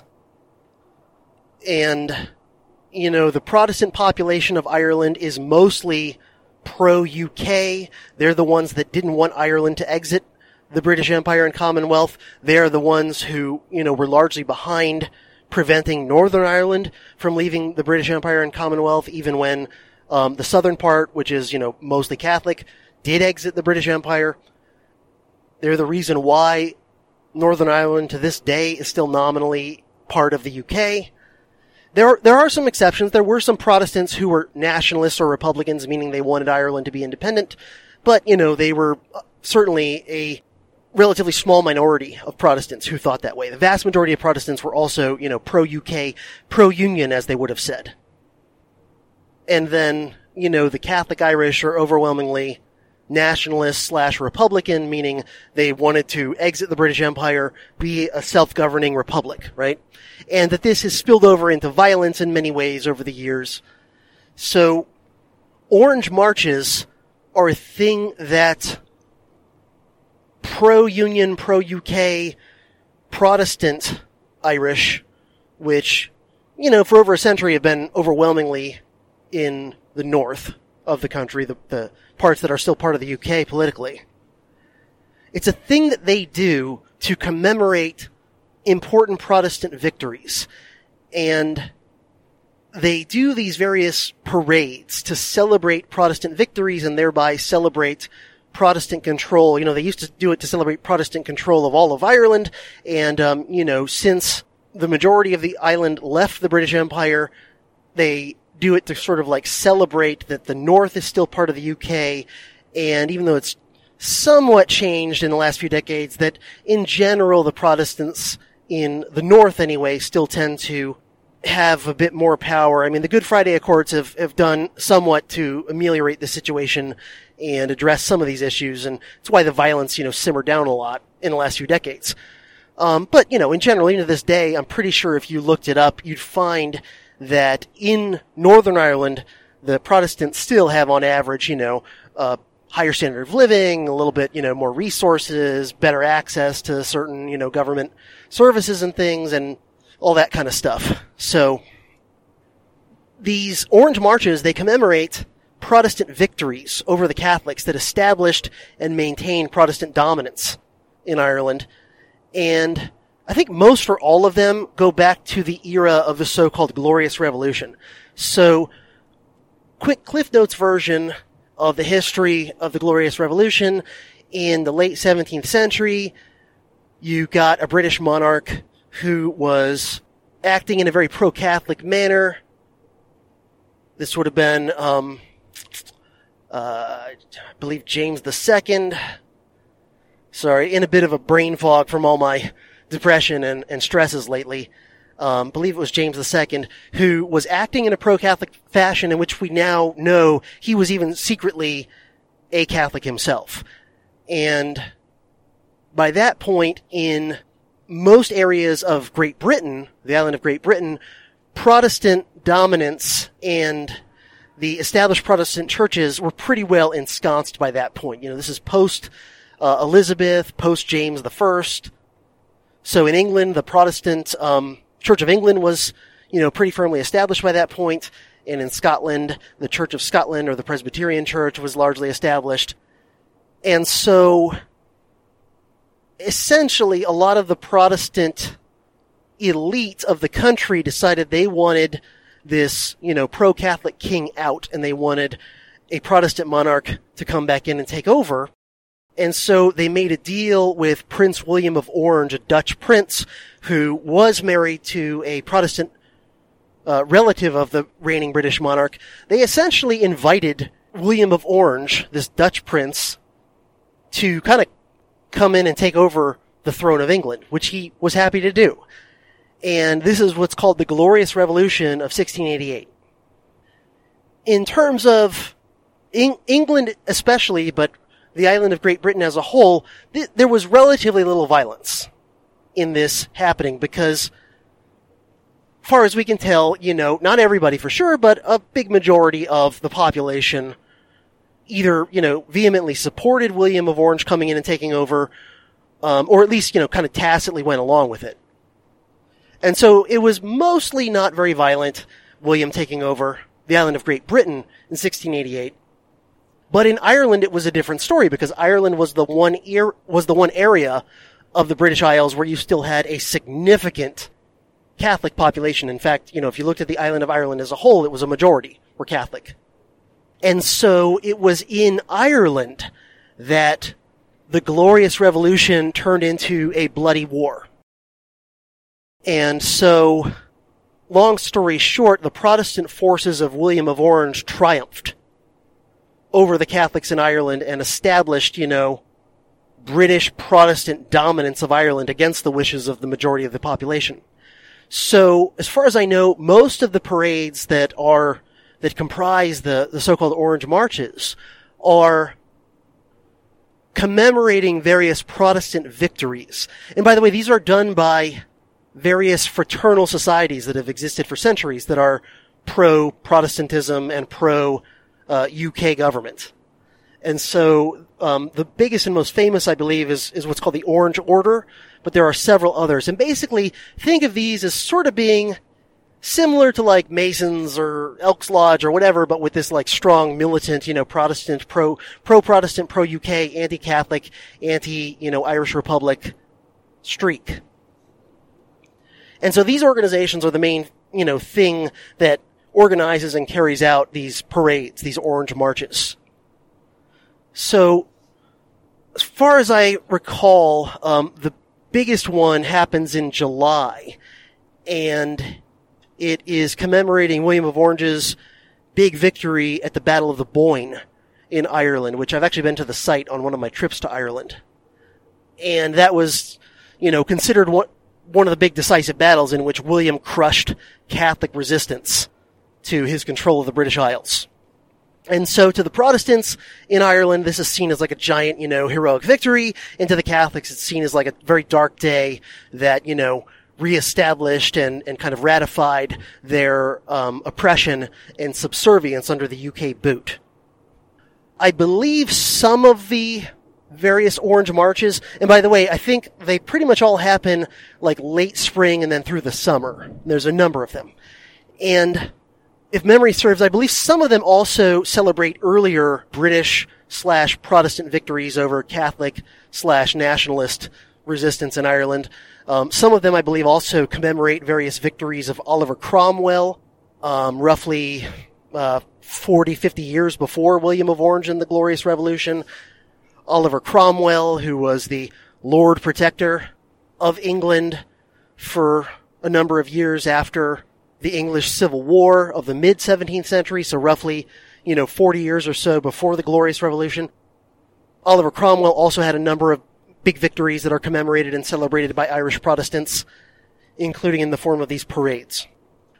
And, the Protestant population of Ireland is mostly pro-UK. They're the ones that didn't want Ireland to exit the British Empire and Commonwealth. They're the ones who, were largely behind preventing Northern Ireland from leaving the British Empire and Commonwealth, even when the southern part, which is, mostly Catholic, did exit the British Empire. They're the reason why Northern Ireland to this day is still nominally part of the UK. There are some exceptions. There were some Protestants who were nationalists or Republicans, meaning they wanted Ireland to be independent. But, they were certainly a relatively small minority of Protestants who thought that way. The vast majority of Protestants were also, pro-UK, pro-Union, as they would have said. And then, the Catholic Irish are overwhelmingly nationalist / Republican, meaning they wanted to exit the British Empire, be a self-governing republic, right? And that this has spilled over into violence in many ways over the years. So, Orange marches are a thing that pro-Union, pro-UK, Protestant Irish, which, for over a century have been overwhelmingly in the north of the country, the parts that are still part of the UK politically. It's a thing that they do to commemorate important Protestant victories. And they do these various parades to celebrate Protestant victories and thereby celebrate Protestant control. They used to do it to celebrate Protestant control of all of Ireland. And, since the majority of the island left the British Empire, they do it to sort of like celebrate that the North is still part of the UK, and even though it's somewhat changed in the last few decades, that in general the Protestants in the North anyway still tend to have a bit more power. I mean, the Good Friday Accords have done somewhat to ameliorate the situation and address some of these issues, and it's why the violence, simmered down a lot in the last few decades. But, in general, even to this day, I'm pretty sure if you looked it up, you'd find that in Northern Ireland, the Protestants still have on average, a higher standard of living, a little bit, more resources, better access to certain, government services and things, and all that kind of stuff. So, these Orange Marches, they commemorate Protestant victories over the Catholics that established and maintained Protestant dominance in Ireland. And I think most or all of them go back to the era of the so-called Glorious Revolution. So, quick Cliff Notes version of the history of the Glorious Revolution. In the late 17th century, you got a British monarch who was acting in a very pro-Catholic manner. This would have been, I believe James II. Sorry, in a bit of a brain fog from all my depression and stresses lately. Believe it was James II, who was acting in a pro-Catholic fashion in which we now know he was even secretly a Catholic himself. And by that point, in most areas of Great Britain, the island of Great Britain, Protestant dominance and the established Protestant churches were pretty well ensconced by that point. This is post Elizabeth, post James I. So in England, the Protestant Church of England was, pretty firmly established by that point. And in Scotland, the Church of Scotland, or the Presbyterian Church, was largely established. And so, essentially, a lot of the Protestant elite of the country decided they wanted this, pro-Catholic king out, and they wanted a Protestant monarch to come back in and take over. And so they made a deal with Prince William of Orange, a Dutch prince who was married to a Protestant relative of the reigning British monarch. They essentially invited William of Orange, this Dutch prince, to kind of come in and take over the throne of England, which he was happy to do. And this is what's called the Glorious Revolution of 1688. In terms of England especially, but the island of Great Britain as a whole, there was relatively little violence in this happening because, as far as we can tell, not everybody for sure, but a big majority of the population either, vehemently supported William of Orange coming in and taking over, or at least, kind of tacitly went along with it. And so it was mostly not very violent, William taking over the island of Great Britain in 1688. But in Ireland, it was a different story because Ireland was the one area of the British Isles where you still had a significant Catholic population. In fact, if you looked at the island of Ireland as a whole, it was a majority were Catholic. And so it was in Ireland that the Glorious Revolution turned into a bloody war. And so, long story short, the Protestant forces of William of Orange triumphed over the Catholics in Ireland and established, British Protestant dominance of Ireland against the wishes of the majority of the population. So, as far as I know, most of the parades that are that comprise the so-called Orange Marches are commemorating various Protestant victories. And by the way, these are done by various fraternal societies that have existed for centuries that are pro-Protestantism and pro-UK government. And so the biggest and most famous, I believe, is what's called the Orange Order, but there are several others. And basically, think of these as sort of being similar to like Masons or Elks Lodge or whatever, but with this like strong militant, Protestant, pro-Protestant, pro-UK, anti-Catholic, Irish Republic streak. And so these organizations are the main, thing that organizes and carries out these parades, these Orange Marches. So, as far as I recall, the biggest one happens in July, and it is commemorating William of Orange's big victory at the Battle of the Boyne in Ireland, which I've actually been to the site on one of my trips to Ireland. And that was, considered one of the big decisive battles in which William crushed Catholic resistance to his control of the British Isles. And so to the Protestants in Ireland, this is seen as like a giant, heroic victory. And to the Catholics, it's seen as like a very dark day that, reestablished and kind of ratified their oppression and subservience under the UK boot. I believe some of the various Orange Marches, and by the way, I think they pretty much all happen like late spring and then through the summer. There's a number of them. And if memory serves, I believe some of them also celebrate earlier British/Protestant victories over Catholic/nationalist resistance in Ireland. Some of them, I believe, also commemorate various victories of Oliver Cromwell, roughly 40, 50 years before William of Orange and the Glorious Revolution. Oliver Cromwell, who was the Lord Protector of England for a number of years after the English Civil War of the mid-17th century, so roughly, 40 years or so before the Glorious Revolution. Oliver Cromwell also had a number of big victories that are commemorated and celebrated by Irish Protestants, including in the form of these parades.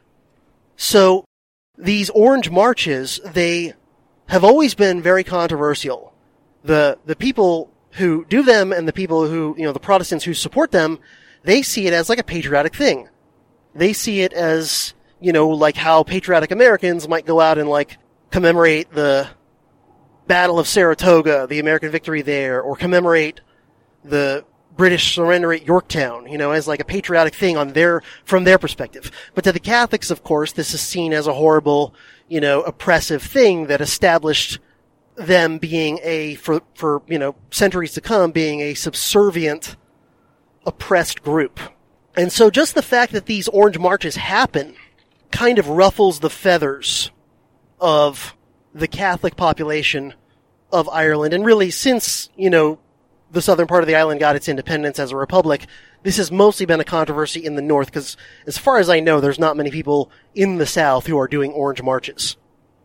So, these Orange Marches, they have always been very controversial. The people who do them and the people who, the Protestants who support them, they see it as like a patriotic thing. They see it as, like how patriotic Americans might go out and like commemorate the Battle of Saratoga, the American victory there, or commemorate the British surrender at Yorktown, as like a patriotic thing from their perspective. But to the Catholics, of course, this is seen as a horrible, oppressive thing that established them being for centuries to come, being a subservient, oppressed group. And so just the fact that these Orange Marches happen kind of ruffles the feathers of the Catholic population of Ireland. And really, since, the southern part of the island got its independence as a republic, this has mostly been a controversy in the north, because as far as I know, there's not many people in the south who are doing Orange Marches.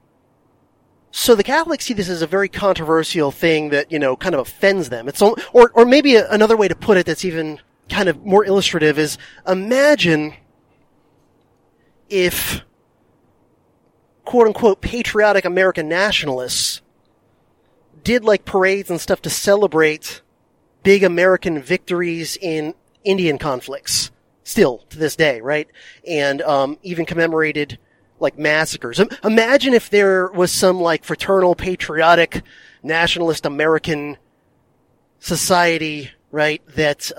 So the Catholics see this as a very controversial thing that, kind of offends them. Or maybe another way to put it that's even kind of more illustrative is, imagine if quote-unquote patriotic American nationalists did like parades and stuff to celebrate big American victories in Indian conflicts, still to this day, right? And even commemorated like massacres. Imagine if there was some like fraternal, patriotic, nationalist American society, right, that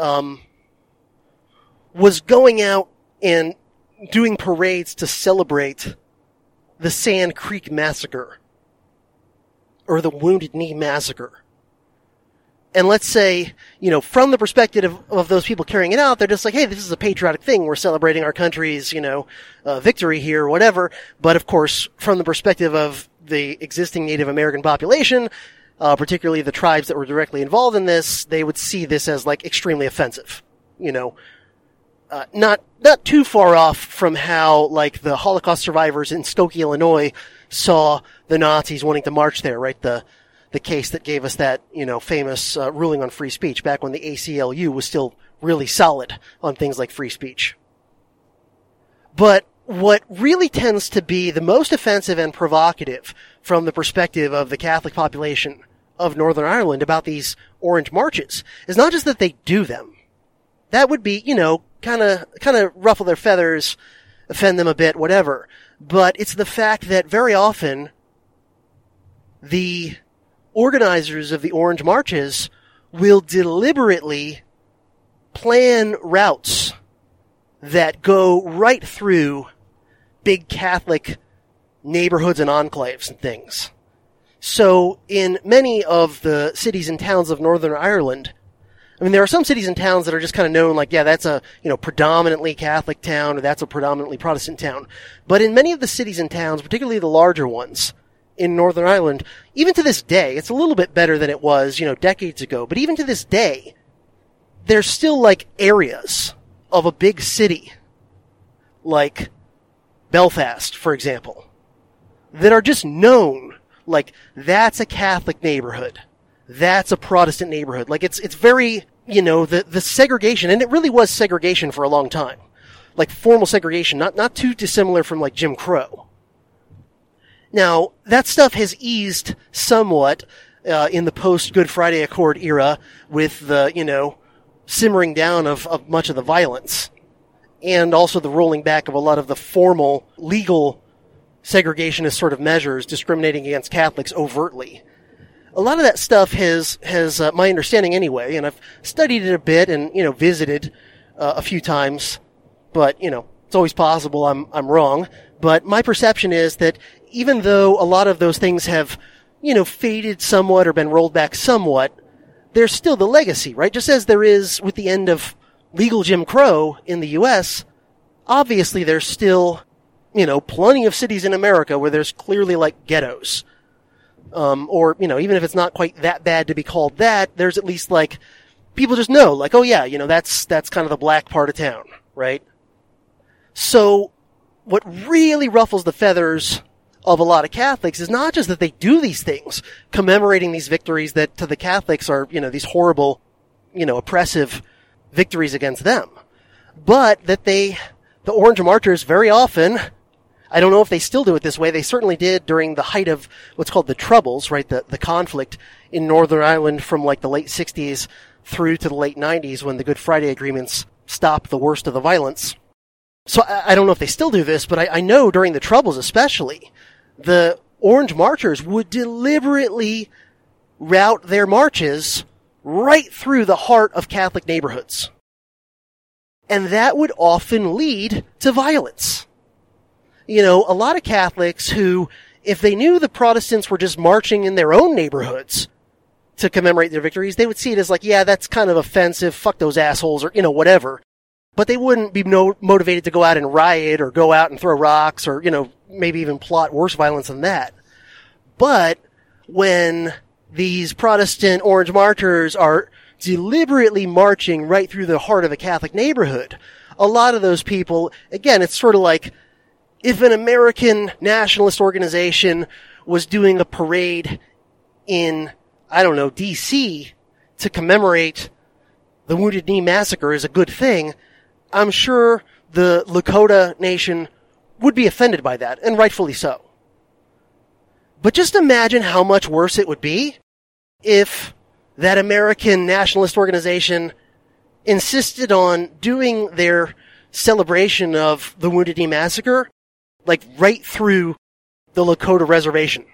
was going out and doing parades to celebrate the Sand Creek Massacre or the Wounded Knee Massacre. And let's say, from the perspective of those people carrying it out, they're just like, hey, this is a patriotic thing. We're celebrating our country's, victory here, or whatever. But of course, from the perspective of the existing Native American population, particularly the tribes that were directly involved in this, they would see this as like extremely offensive. Not too far off from how like the Holocaust survivors in Skokie, Illinois saw the Nazis wanting to march there, right? The case that gave us that, famous ruling on free speech back when the ACLU was still really solid on things like free speech. But what really tends to be the most offensive and provocative from the perspective of the Catholic population of Northern Ireland about these Orange Marches is not just that they do them. That would be, kind of ruffle their feathers, offend them a bit, whatever. But it's the fact that very often the organizers of the Orange Marches will deliberately plan routes that go right through big Catholic neighborhoods and enclaves and things. So in many of the cities and towns of Northern Ireland, there are some cities and towns that are just kind of known like, yeah, that's a, predominantly Catholic town, or that's a predominantly Protestant town. But in many of the cities and towns, particularly the larger ones in Northern Ireland, even to this day, it's a little bit better than it was, decades ago, but even to this day, there's still like areas of a big city, like Belfast, for example, that are just known, like, that's a Catholic neighborhood. That's a Protestant neighborhood. Like, it's very, the segregation, and it really was segregation for a long time. Like, formal segregation, not too dissimilar from, like, Jim Crow. Now, that stuff has eased somewhat, in the post-Good Friday Accord era with the, simmering down of much of the violence. And also the rolling back of a lot of the formal, legal segregationist sort of measures discriminating against Catholics overtly. A lot of that stuff has my understanding anyway, and I've studied it a bit and, visited a few times, but, it's always possible I'm wrong. But my perception is that even though a lot of those things have, faded somewhat or been rolled back somewhat, there's still the legacy, right? Just as there is with the end of legal Jim Crow in the U.S., obviously there's still, plenty of cities in America where there's clearly like ghettos. Or, even if it's not quite that bad to be called that, there's at least like, people just know, like, oh yeah, that's kind of the black part of town, right? So, what really ruffles the feathers of a lot of Catholics is not just that they do these things, commemorating these victories that to the Catholics are, these horrible, oppressive victories against them, but that the Orange Marchers very often, I don't know if they still do it this way, they certainly did during the height of what's called the Troubles, right, the conflict in Northern Ireland from like the late 60s through to the late 90s when the Good Friday agreements stopped the worst of the violence. So I don't know if they still do this, but I know during the Troubles especially, the Orange Marchers would deliberately route their marches right through the heart of Catholic neighborhoods. And that would often lead to violence. A lot of Catholics who, if they knew the Protestants were just marching in their own neighborhoods to commemorate their victories, they would see it as like, yeah, that's kind of offensive, fuck those assholes, or, whatever. But they wouldn't be motivated to go out and riot or go out and throw rocks or, maybe even plot worse violence than that. But when these Protestant Orange Marchers are deliberately marching right through the heart of a Catholic neighborhood, a lot of those people, again, it's sort of like if an American nationalist organization was doing a parade in, D.C. to commemorate the Wounded Knee Massacre is a good thing, I'm sure the Lakota Nation would be offended by that, and rightfully so. But just imagine how much worse it would be if that American nationalist organization insisted on doing their celebration of the Wounded Knee Massacre, like right through the Lakota reservation.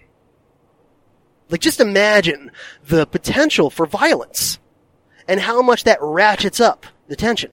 Like, just imagine the potential for violence and how much that ratchets up the tension.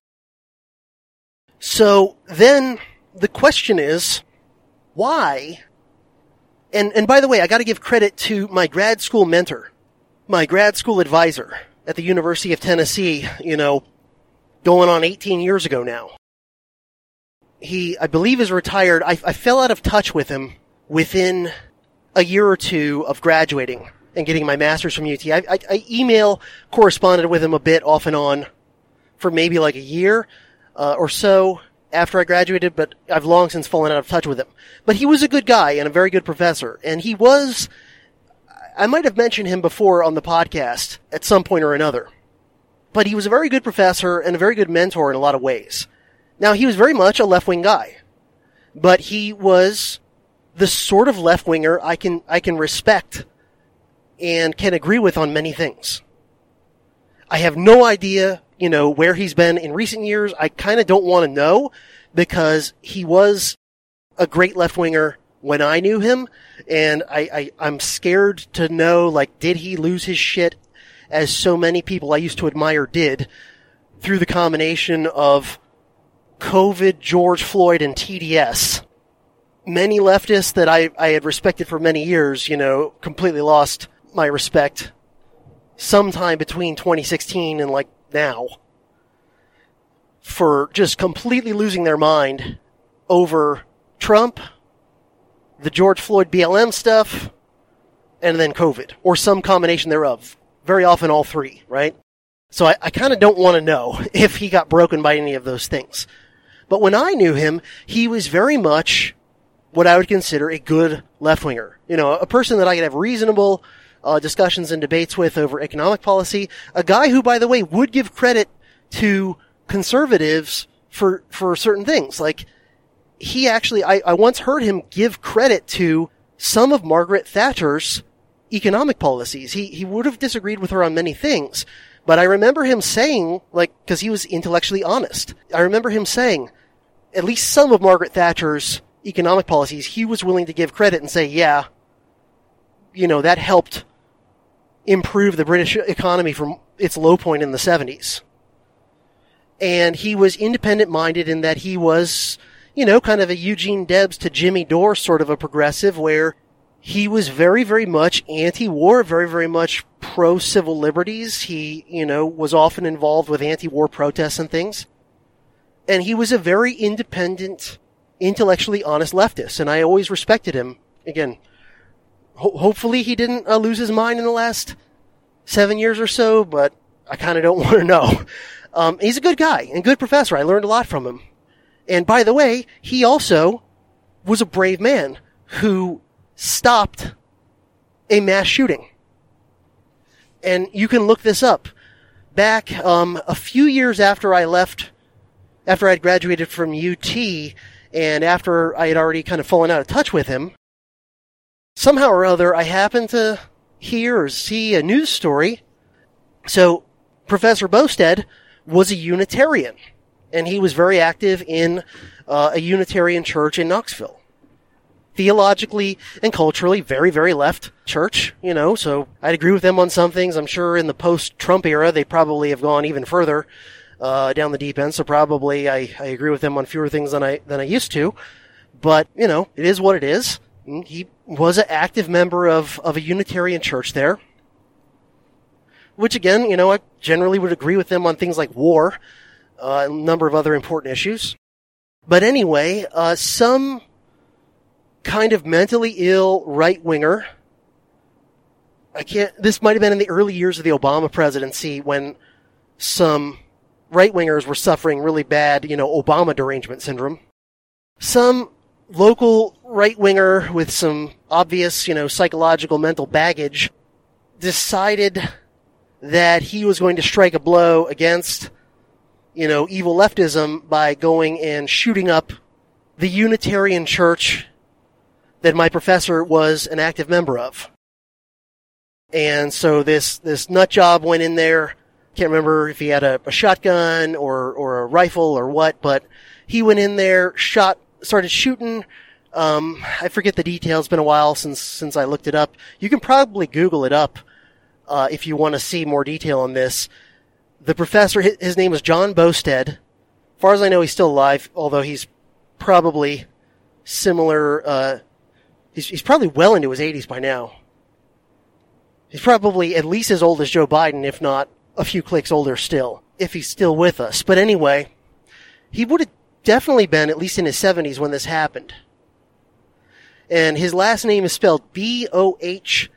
So then the question is, why? And by the way, I got to give credit to my grad school mentor, my grad school advisor at the University of Tennessee, going on 18 years ago now. He, I believe, is retired. I fell out of touch with him within a year or two of graduating and getting my master's from UT. I email corresponded with him a bit off and on for maybe like a year or so after I graduated, but I've long since fallen out of touch with him. But he was a good guy and a very good professor. And he was, I might have mentioned him before on the podcast at some point or another. But he was a very good professor and a very good mentor in a lot of ways. Now, he was very much a left-wing guy. But he was the sort of left-winger I can respect and can agree with on many things. I have no idea, where he's been in recent years. I kind of don't want to know, because he was a great left-winger when I knew him, and I'm scared to know, did he lose his shit, as so many people I used to admire did, through the combination of COVID, George Floyd, and TDS. Many leftists that I had respected for many years, completely lost my respect sometime between 2016 and now, for just completely losing their mind over Trump, the George Floyd BLM stuff, and then COVID, or some combination thereof. Very often all three, right? So I kind of don't want to know if he got broken by any of those things. But when I knew him, he was very much what I would consider a good left-winger. A person that I could have reasonable discussions and debates with over economic policy. A guy who, by the way, would give credit to conservatives for certain things. He actually, I once heard him give credit to some of Margaret Thatcher's economic policies. He would have disagreed with her on many things, but I remember him saying, because he was intellectually honest, I remember him saying, at least some of Margaret Thatcher's economic policies, he was willing to give credit and say, yeah, that helped improve the British economy from its low point in the 70s. And he was independent-minded in that he was, kind of a Eugene Debs to Jimmy Dore sort of a progressive, where he was very, very much anti-war, very, very much pro-civil liberties. He, was often involved with anti-war protests and things. And he was a very independent, intellectually honest leftist, and I always respected him. Again, hopefully he didn't lose his mind in the last 7 years or so, but I kind of don't want to know. He's a good guy and good professor. I learned a lot from him. And by the way, he also was a brave man who stopped a mass shooting. And you can look this up. Back a few years after I had graduated from UT, and after I had already kind of fallen out of touch with him, somehow or other I happened to hear or see a news story. So Professor Boustead was a Unitarian, and he was very active in a Unitarian church in Knoxville. Theologically and culturally, very, very left church, so I'd agree with them on some things. I'm sure in the post-Trump era, they probably have gone even further down the deep end, so probably I agree with them on fewer things than I used to. But, it is what it is. He was an active member of a Unitarian church there, which again, I generally would agree with them on things like war, a number of other important issues. But anyway, some kind of mentally ill right-winger, this might have been in the early years of the Obama presidency when some right-wingers were suffering really bad, Obama derangement syndrome. Some local right-winger with some obvious, psychological mental baggage decided that he was going to strike a blow against, evil leftism by going and shooting up the Unitarian church that my professor was an active member of. And so this nut job went in there. Can't remember if he had a shotgun or a rifle or what, but he went in there, started shooting. I forget the details. It's been a while since I looked it up. You can probably Google it up if you want to see more detail on this. The professor, his name was John Boustead. As far as I know, he's still alive, although he's probably similar. He's probably well into his 80s by now. He's probably at least as old as Joe Biden, if not a few clicks older still, if he's still with us. But anyway, he would have definitely been at least in his 70s when this happened. And his last name is spelled Bohstedt.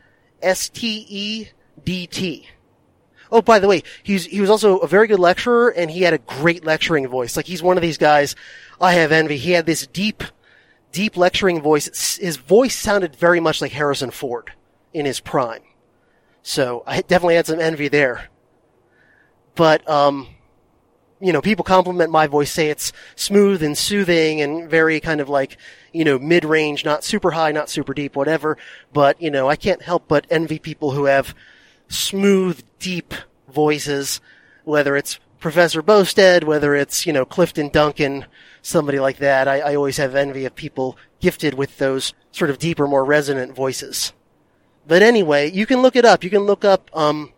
Oh, by the way, he was also a very good lecturer, and he had a great lecturing voice. He's one of these guys I have envy. He had this deep lecturing voice. His voice sounded very much like Harrison Ford in his prime. So I definitely had some envy there. But people compliment my voice, say it's smooth and soothing and very kind of like, mid-range, not super high, not super deep, whatever. But, I can't help but envy people who have smooth, deep voices, whether it's Professor Boustead, whether it's, Clifton Duncan, somebody like that. I always have envy of people gifted with those sort of deeper, more resonant voices. But anyway, you can look it up. You can look up,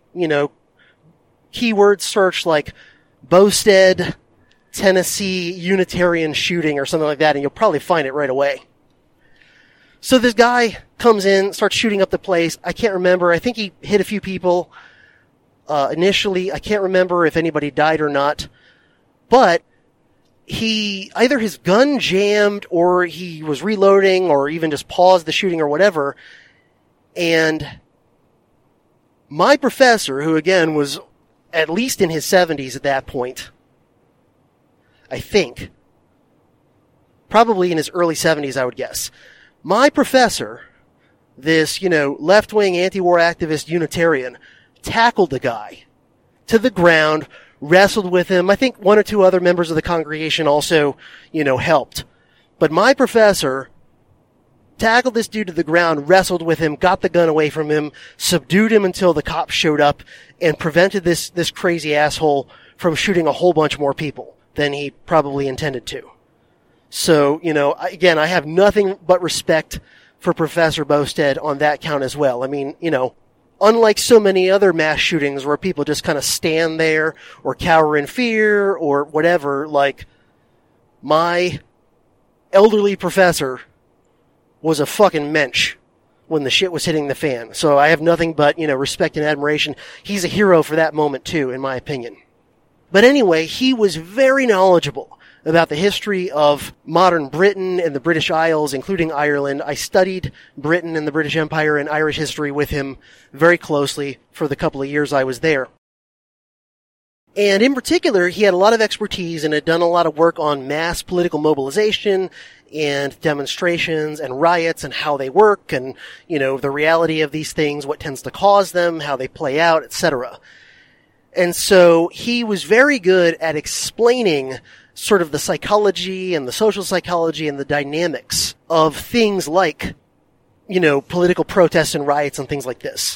keyword search like Boustead, Tennessee Unitarian shooting or something like that, and you'll probably find it right away. So this guy comes in, starts shooting up the place. I can't remember. I think he hit a few people initially. I can't remember if anybody died or not. But either his gun jammed or he was reloading or even just paused the shooting or whatever. And my professor, who again was at least in his 70s at that point, I think. Probably in his early 70s, I would guess. My professor, this, left-wing anti-war activist Unitarian, tackled the guy to the ground, wrestled with him. I think one or two other members of the congregation also, helped. But my professor tackled this dude to the ground, wrestled with him, got the gun away from him, subdued him until the cops showed up, and prevented this crazy asshole from shooting a whole bunch more people than he probably intended to. So, again, I have nothing but respect for Professor Boustead on that count as well. I mean, unlike so many other mass shootings where people just kind of stand there or cower in fear or whatever, like, my elderly professor was a fucking mensch when the shit was hitting the fan. So I have nothing but, respect and admiration. He's a hero for that moment too, in my opinion. But anyway, he was very knowledgeable about the history of modern Britain and the British Isles, including Ireland. I studied Britain and the British Empire and Irish history with him very closely for the couple of years I was there. And in particular, he had a lot of expertise and had done a lot of work on mass political mobilization and demonstrations and riots and how they work and, the reality of these things, what tends to cause them, how they play out, etc. And so he was very good at explaining sort of the psychology and the social psychology and the dynamics of things like, political protests and riots and things like this.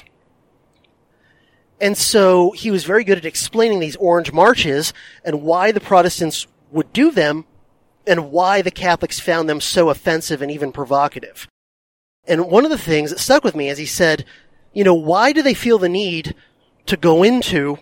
And so he was very good at explaining these orange marches and why the Protestants would do them and why the Catholics found them so offensive and even provocative. And one of the things that stuck with me is he said, why do they feel the need to go into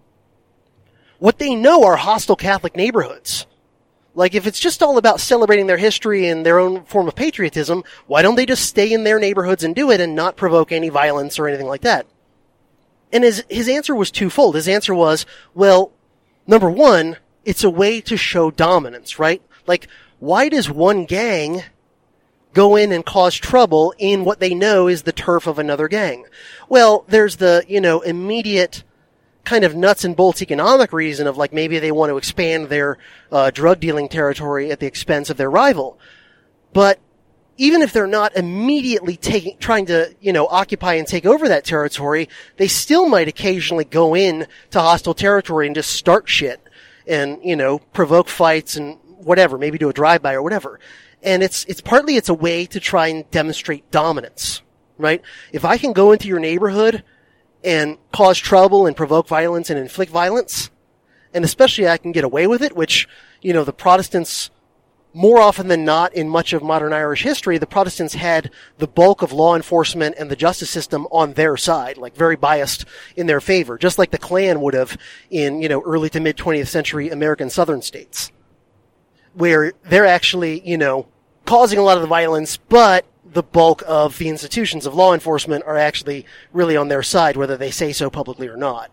what they know are hostile Catholic neighborhoods? Like, if it's just all about celebrating their history and their own form of patriotism, why don't they just stay in their neighborhoods and do it and not provoke any violence or anything like that? And his answer was twofold. His answer was, well, number one, it's a way to show dominance, right? Like, why does one gang go in and cause trouble in what they know is the turf of another gang? Well, there's the, immediate kind of nuts and bolts economic reason of like maybe they want to expand their drug dealing territory at the expense of their rival. But even if they're not immediately trying to, occupy and take over that territory, they still might occasionally go in to hostile territory and just start shit and, provoke fights and whatever, maybe do a drive-by or whatever. And it's partly a way to try and demonstrate dominance, right? If I can go into your neighborhood and cause trouble and provoke violence and inflict violence, and especially I can get away with it, which, the Protestants, more often than not in much of modern Irish history, the Protestants had the bulk of law enforcement and the justice system on their side, like very biased in their favor, just like the Klan would have in, early to mid 20th century American southern states, where they're actually, causing a lot of the violence, but the bulk of the institutions of law enforcement are actually really on their side, whether they say so publicly or not.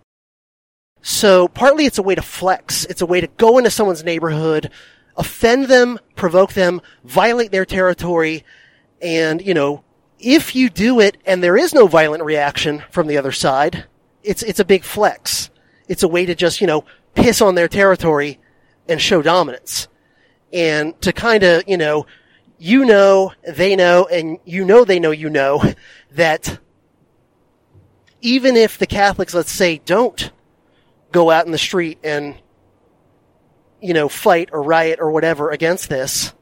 So partly it's a way to flex. It's a way to go into someone's neighborhood, offend them, provoke them, violate their territory, and, if you do it and there is no violent reaction from the other side, it's a big flex. It's a way to just, piss on their territory and show dominance. And to kind of, they know, and they know, that even if the Catholics, let's say, don't go out in the street and, fight or riot or whatever against this,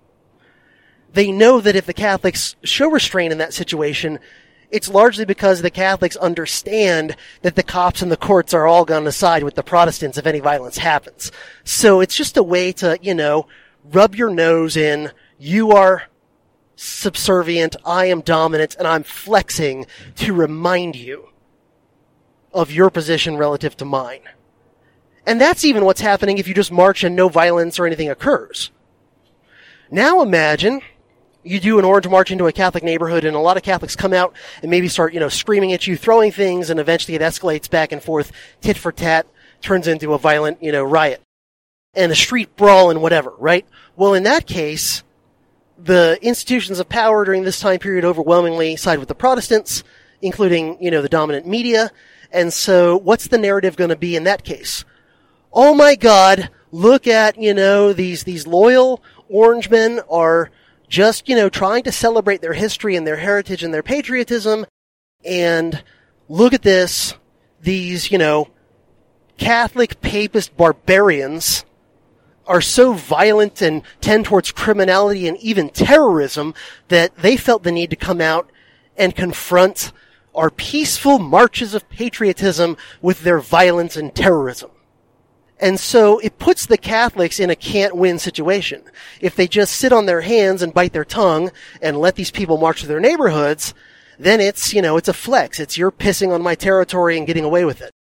they know that if the Catholics show restraint in that situation, it's largely because the Catholics understand that the cops and the courts are all going to side with the Protestants if any violence happens. So it's just a way to, rub your nose in. You are subservient, I am dominant, and I'm flexing to remind you of your position relative to mine. And that's even what's happening if you just march and no violence or anything occurs. Now imagine you do an Orange March into a Catholic neighborhood and a lot of Catholics come out and maybe start, screaming at you, throwing things, and eventually it escalates back and forth, tit for tat, turns into a violent, riot. And a street brawl and whatever, right? Well, in that case, the institutions of power during this time period overwhelmingly side with the Protestants, including, the dominant media. And so what's the narrative going to be in that case? Oh my God, look at, these loyal Orangemen are just, trying to celebrate their history and their heritage and their patriotism. And look at this, these, Catholic papist barbarians are so violent and tend towards criminality and even terrorism that they felt the need to come out and confront our peaceful marches of patriotism with their violence and terrorism. And so it puts the Catholics in a can't-win situation. If they just sit on their hands and bite their tongue and let these people march through their neighborhoods, then it's, it's a flex. It's you're pissing on my territory and getting away with it.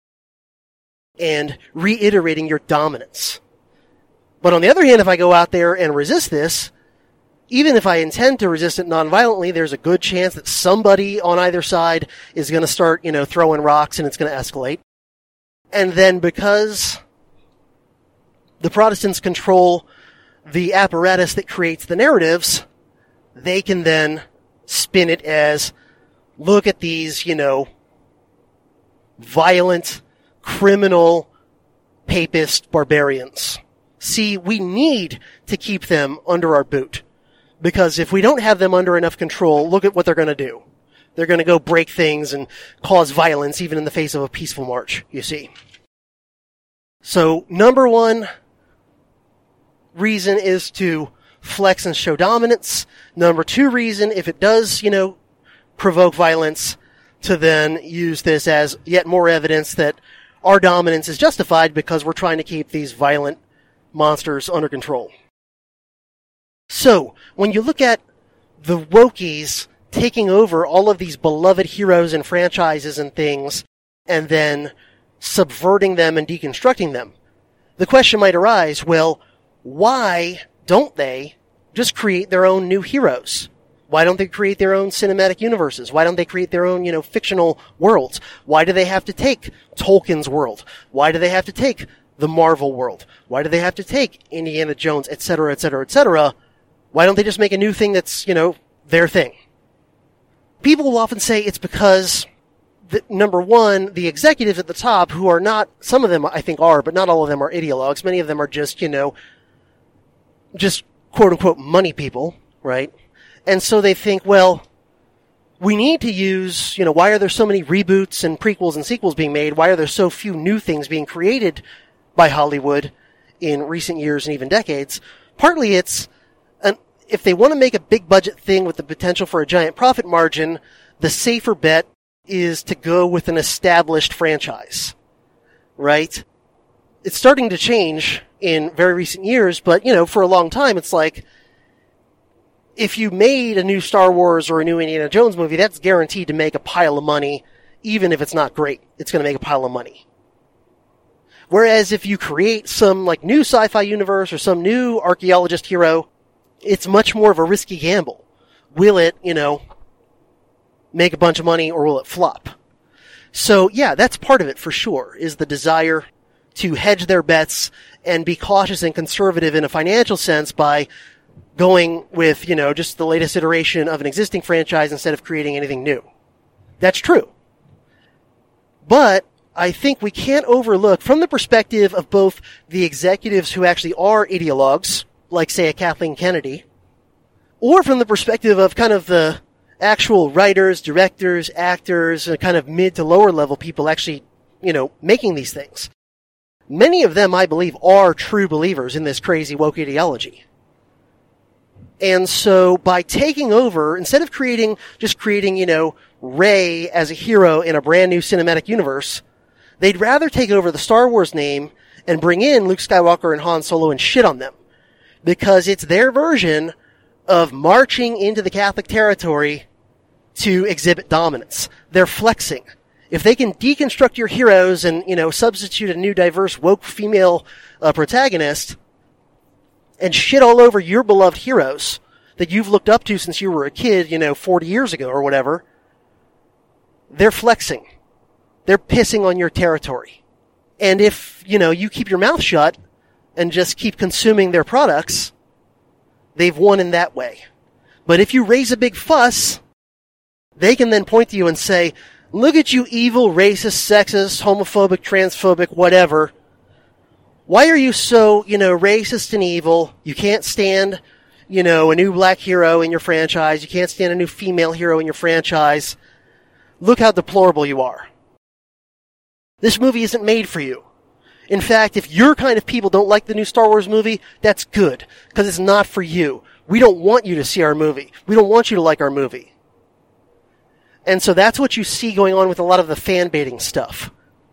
And reiterating your dominance. But on the other hand, if I go out there and resist this, even if I intend to resist it nonviolently, there's a good chance that somebody on either side is going to start, throwing rocks and it's going to escalate. And then because the Protestants control the apparatus that creates the narratives, they can then spin it as, look at these, violent, criminal, papist barbarians. See, we need to keep them under our boot. Because if we don't have them under enough control, look at what they're going to do. They're going to go break things and cause violence even in the face of a peaceful march, you see. So, number one reason is to flex and show dominance. Number two reason, if it does, provoke violence, to then use this as yet more evidence that our dominance is justified because we're trying to keep these violent monsters under control. So, when you look at the wokies taking over all of these beloved heroes and franchises and things, and then subverting them and deconstructing them, the question might arise, well, why don't they just create their own new heroes? Why don't they create their own cinematic universes? Why don't they create their own, fictional worlds? Why do they have to take Tolkien's world? Why do they have to take the Marvel world? Why do they have to take Indiana Jones, etc., etc., etc.? Why don't they just make a new thing that's, their thing? People will often say it's because, number one, the executives at the top, who are not, some of them I think are, but not all of them are ideologues. Many of them are just, just quote-unquote money people, right? And so they think, well, we need to use, why are there so many reboots and prequels and sequels being made? Why are there so few new things being created by Hollywood in recent years and even decades? Partly it's, if they want to make a big budget thing with the potential for a giant profit margin, the safer bet is to go with an established franchise, right? It's starting to change in very recent years, but, for a long time, it's like, if you made a new Star Wars or a new Indiana Jones movie, that's guaranteed to make a pile of money, even if it's not great. It's going to make a pile of money. Whereas if you create some, new sci-fi universe or some new archaeologist hero, it's much more of a risky gamble. Will it, make a bunch of money or will it flop? So, yeah, that's part of it for sure, is the desire to hedge their bets and be cautious and conservative in a financial sense by going with, just the latest iteration of an existing franchise instead of creating anything new. That's true. But I think we can't overlook, from the perspective of both the executives who actually are ideologues, like, say, a Kathleen Kennedy, or from the perspective of kind of the actual writers, directors, actors, and kind of mid to lower level people actually, making these things. many of them, I believe, are true believers in this crazy woke ideology. And so by taking over, instead of creating, Rey as a hero in a brand new cinematic universe, they'd rather take over the Star Wars name and bring in Luke Skywalker and Han Solo and shit on them. Because it's their version of marching into the Catholic territory to exhibit dominance. They're flexing. If they can deconstruct your heroes and, substitute a new diverse woke female protagonist and shit all over your beloved heroes that you've looked up to since you were a kid, 40 years ago or whatever, they're flexing. They're pissing on your territory. And if, you keep your mouth shut and just keep consuming their products, they've won in that way. But if you raise a big fuss, they can then point to you and say, look at you evil, racist, sexist, homophobic, transphobic, whatever. Why are you so, racist and evil? You can't stand, a new black hero in your franchise. You can't stand a new female hero in your franchise. Look how deplorable you are. This movie isn't made for you. In fact, if your kind of people don't like the new Star Wars movie, that's good, because it's not for you. We don't want you to see our movie. We don't want you to like our movie. And so that's what you see going on with a lot of the fan baiting stuff.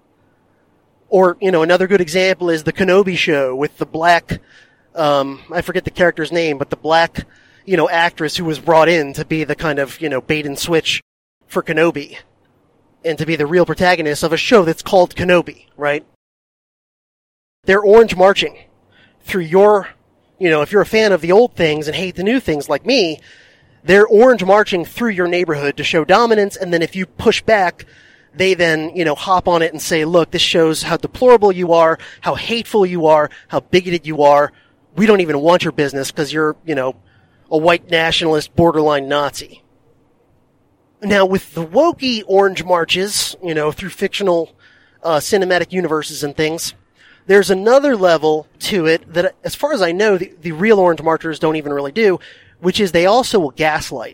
Or, another good example is the Kenobi show with the black, I forget the character's name, but the black, actress who was brought in to be the kind of, bait and switch for Kenobi. And to be the real protagonist of a show that's called Kenobi, right? They're orange marching through your, if you're a fan of the old things and hate the new things like me, they're orange marching through your neighborhood to show dominance, and then if you push back, they then, hop on it and say, look, this shows how deplorable you are, how hateful you are, how bigoted you are. We don't even want your business because you're, a white nationalist borderline Nazi. Now, with the wokey orange marches, through fictional cinematic universes and things, there's another level to it that, as far as I know, the real orange marchers don't even really do, which is they also will gaslight.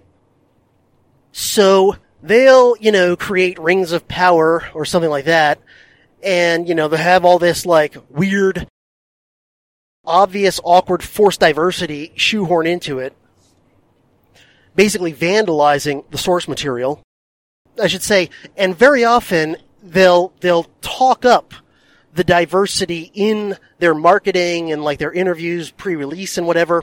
So they'll, create rings of power or something like that, and, they'll have all this, weird, obvious, awkward, forced diversity shoehorn into it, basically vandalizing the source material, I should say, and very often they'll talk up the diversity in their marketing and their interviews, pre-release and whatever.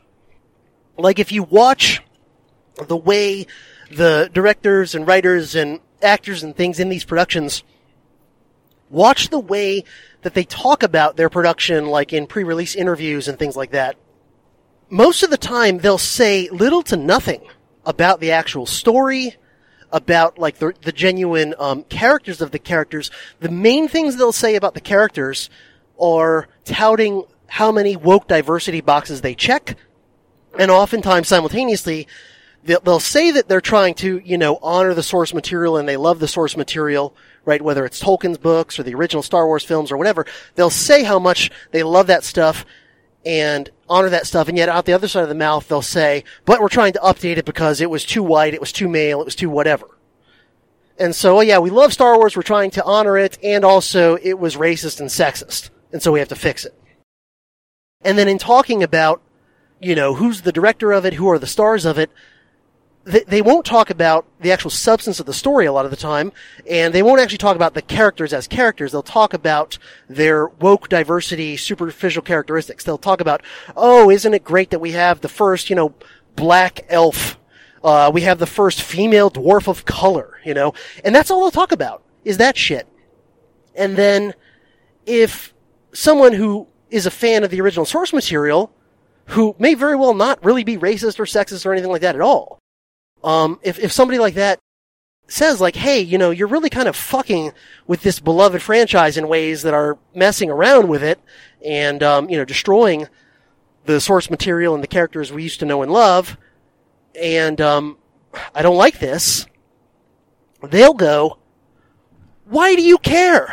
If you watch the way the directors and writers and actors and things in these productions, watch the way that they talk about their production, in pre-release interviews and things like that. Most of the time, they'll say little to nothing about the actual story, about, the genuine characters of the characters. The main things they'll say about the characters are touting how many woke diversity boxes they check, and oftentimes, simultaneously, they'll say that they're trying to, honor the source material and they love the source material, right? Whether it's Tolkien's books or the original Star Wars films or whatever, they'll say how much they love that stuff and honor that stuff, and yet out the other side of the mouth, they'll say, but we're trying to update it because it was too white, it was too male, it was too whatever. And so, we love Star Wars, we're trying to honor it, and also it was racist and sexist, and so we have to fix it. And then in talking about, who's the director of it, who are the stars of it, they won't talk about the actual substance of the story a lot of the time, and they won't actually talk about the characters as characters. They'll talk about their woke diversity, superficial characteristics. They'll talk about, isn't it great that we have the first, black elf, we have the first female dwarf of color, and that's all they'll talk about, is that shit. And then, if someone who is a fan of the original source material, who may very well not really be racist or sexist or anything like that at all, if somebody like that says hey, you're really kind of fucking with this beloved franchise in ways that are messing around with it and, destroying the source material and the characters we used to know and love, and, I don't like this, they'll go, why do you care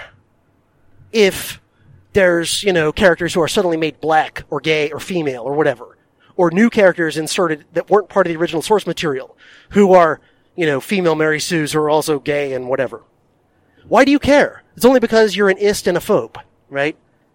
if there's, characters who are suddenly made black or gay or female or whatever, or new characters inserted that weren't part of the original source material, who are, female Mary Sues who are also gay and whatever. Why do you care? It's only because you're an ist and a phobe, right?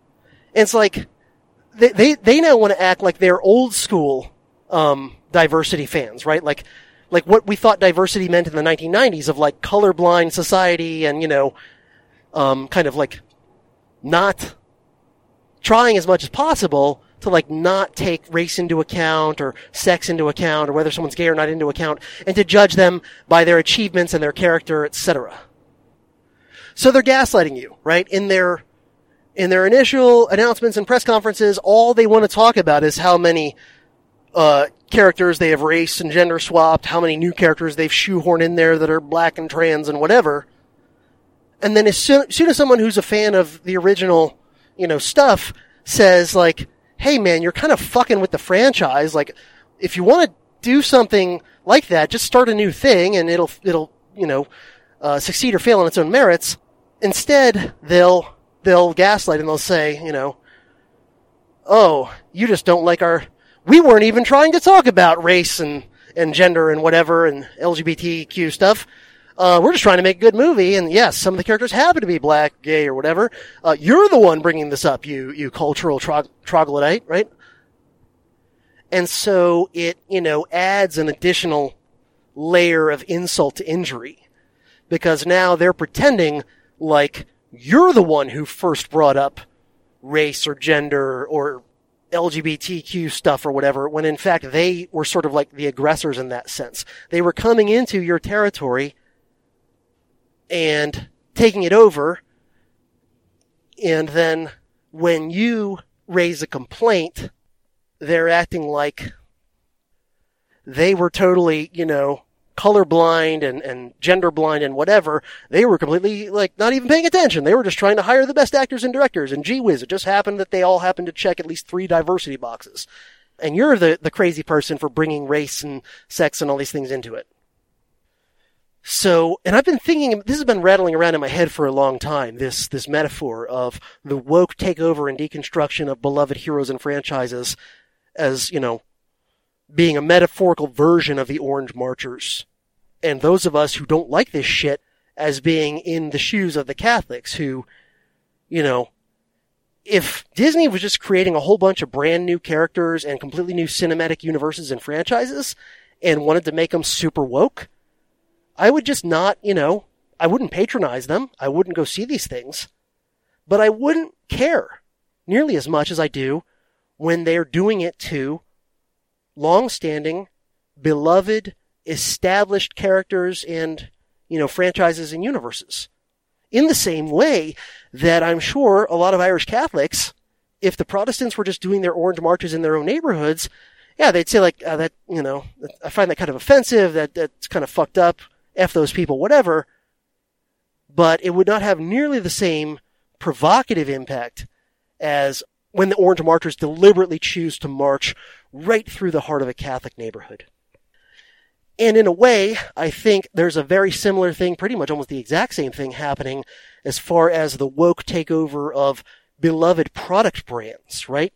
And it's like, they now want to act like they're old school, diversity fans, right? Like what we thought diversity meant in the 1990s of like colorblind society and, kind of like not trying as much as possible to like not take race into account or sex into account or whether someone's gay or not into account, and to judge them by their achievements and their character, etc. So they're gaslighting you, right? In their initial announcements and press conferences, all they want to talk about is how many characters they have race and gender swapped, how many new characters they've shoehorned in there that are black and trans and whatever. And then as soon as someone who's a fan of the original, stuff says like, hey man, you're kind of fucking with the franchise. Like, if you want to do something like that, just start a new thing and it'll succeed or fail on its own merits. Instead, they'll gaslight and they'll say, oh, you just don't like we weren't even trying to talk about race and gender and whatever and LGBTQ stuff. We're just trying to make a good movie, and yes, some of the characters happen to be black, gay, or whatever. You're the one bringing this up, you cultural troglodyte, right? And so it, adds an additional layer of insult to injury, because now they're pretending like you're the one who first brought up race or gender or LGBTQ stuff or whatever, when in fact they were sort of like the aggressors in that sense. They were coming into your territory and taking it over, and then when you raise a complaint, they're acting like they were totally, colorblind and gender blind and whatever. They were completely, like, not even paying attention. They were just trying to hire the best actors and directors, and gee whiz, it just happened that they all happened to check at least 3 diversity boxes. And you're the crazy person for bringing race and sex and all these things into it. So, and I've been thinking, this has been rattling around in my head for a long time, this metaphor of the woke takeover and deconstruction of beloved heroes and franchises as, being a metaphorical version of the Orange Marchers. And those of us who don't like this shit as being in the shoes of the Catholics who, if Disney was just creating a whole bunch of brand new characters and completely new cinematic universes and franchises and wanted to make them super woke, I would just not, I wouldn't patronize them. I wouldn't go see these things. But I wouldn't care nearly as much as I do when they're doing it to long-standing, beloved, established characters and, franchises and universes. In the same way that I'm sure a lot of Irish Catholics, if the Protestants were just doing their orange marches in their own neighborhoods, yeah, they'd say like, that, I find that kind of offensive, that's kind of fucked up, F those people, whatever. But it would not have nearly the same provocative impact as when the Orange Marchers deliberately choose to march right through the heart of a Catholic neighborhood. And in a way, I think there's a very similar thing, pretty much almost the exact same thing happening as far as the woke takeover of beloved product brands, right?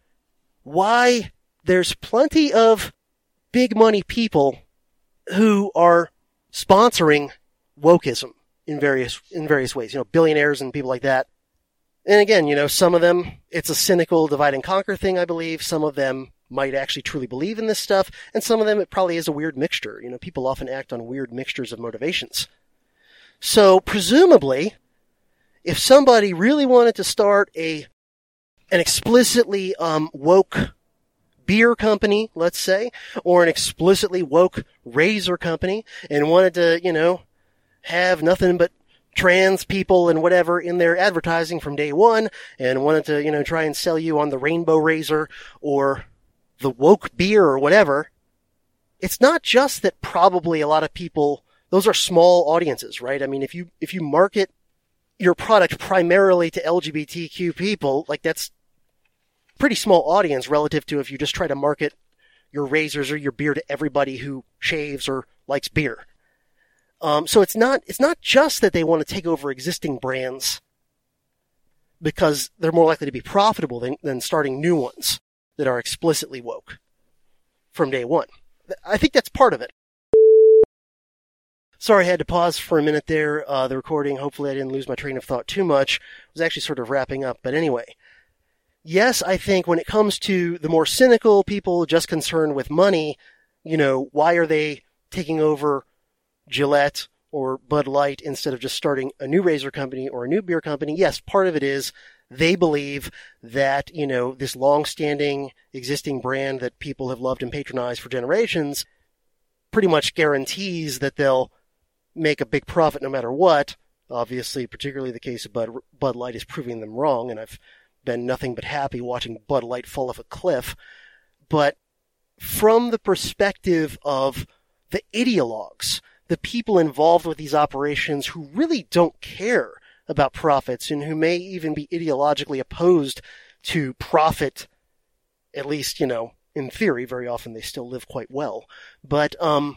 Why there's plenty of big money people who are sponsoring wokeism in various ways, billionaires and people like that. And again, some of them, it's a cynical divide and conquer thing, I believe. Some of them might actually truly believe in this stuff. And some of them, it probably is a weird mixture. People often act on weird mixtures of motivations. So presumably, if somebody really wanted to start an explicitly woke beer company, let's say, or an explicitly woke razor company, and wanted to, have nothing but trans people and whatever in their advertising from day one, and wanted to, try and sell you on the rainbow razor or the woke beer or whatever, it's not just that probably a lot of people, those are small audiences, right? I mean, if you market your product primarily to LGBTQ people, like that's pretty small audience relative to if you just try to market your razors or your beer to everybody who shaves or likes beer. So it's not just that they want to take over existing brands because they're more likely to be profitable than starting new ones that are explicitly woke from day one. I think that's part of it. Sorry, I had to pause for a minute there, the recording. Hopefully I didn't lose my train of thought too much. I was actually sort of wrapping up, but anyway. yes, I think when it comes to the more cynical people just concerned with money, why are they taking over Gillette or Bud Light instead of just starting a new razor company or a new beer company? Yes, part of it is they believe that, this long-standing existing brand that people have loved and patronized for generations pretty much guarantees that they'll make a big profit no matter what. Obviously, particularly the case of Bud Light is proving them wrong, and I've been nothing but happy watching Bud Light fall off a cliff. But from the perspective of the ideologues, the people involved with these operations who really don't care about profits and who may even be ideologically opposed to profit, at least, in theory, very often they still live quite well. But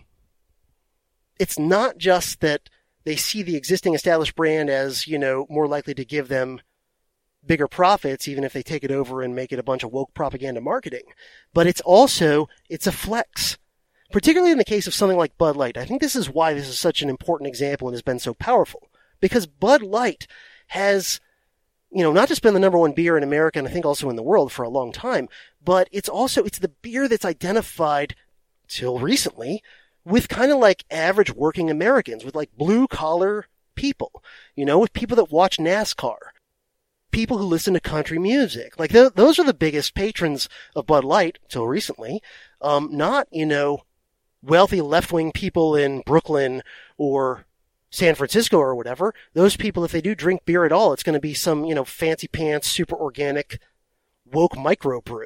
it's not just that they see the existing established brand as, more likely to give them bigger profits, even if they take it over and make it a bunch of woke propaganda marketing. But it's a flex. Particularly in the case of something like Bud Light. I think this is why this is such an important example and has been so powerful. Because Bud Light has, not just been the number one beer in America and I think also in the world for a long time, but it's the beer that's identified, till recently, with kind of like average working Americans, with like blue collar people, with people that watch NASCAR, people who listen to country music. Like those are the biggest patrons of Bud Light till recently. Not, wealthy left-wing people in Brooklyn or San Francisco or whatever. Those people, if they do drink beer at all, it's going to be some, fancy pants, super organic, woke microbrew.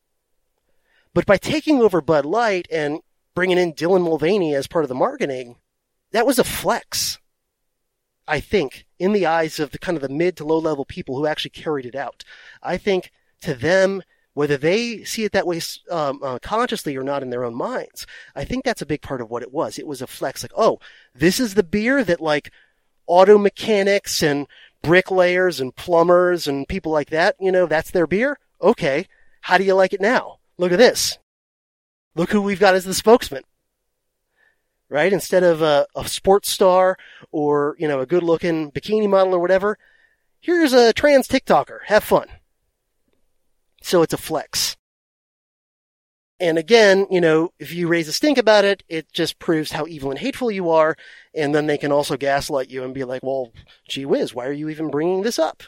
But by taking over Bud Light and bringing in Dylan Mulvaney as part of the marketing, that was a flex, I think, in the eyes of the kind of the mid to low-level people who actually carried it out. I think to them, whether they see it that way consciously or not in their own minds, I think that's a big part of what it was. It was a flex, like, oh, this is the beer that like auto mechanics and bricklayers and plumbers and people like that, that's their beer? Okay, how do you like it now? Look at this. Look who we've got as the spokesman. Right? Instead of a sports star or, a good-looking bikini model or whatever, here's a trans TikToker. Have fun. So it's a flex. And again, if you raise a stink about it, it just proves how evil and hateful you are. And then they can also gaslight you and be like, well, gee whiz, why are you even bringing this up?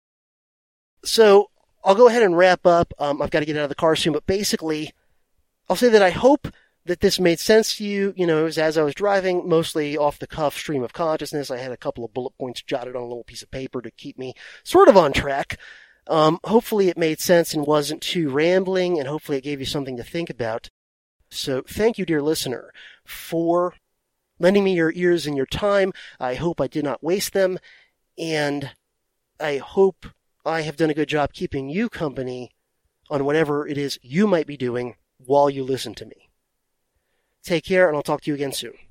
So I'll go ahead and wrap up. I've got to get out of the car soon, but basically, I'll say that I hope that this made sense to you. As I was driving, mostly off the cuff stream of consciousness. I had a couple of bullet points jotted on a little piece of paper to keep me sort of on track. Hopefully it made sense and wasn't too rambling, and hopefully it gave you something to think about. So thank you, dear listener, for lending me your ears and your time. I hope I did not waste them, and I hope I have done a good job keeping you company on whatever it is you might be doing while you listen to me. Take care, and I'll talk to you again soon.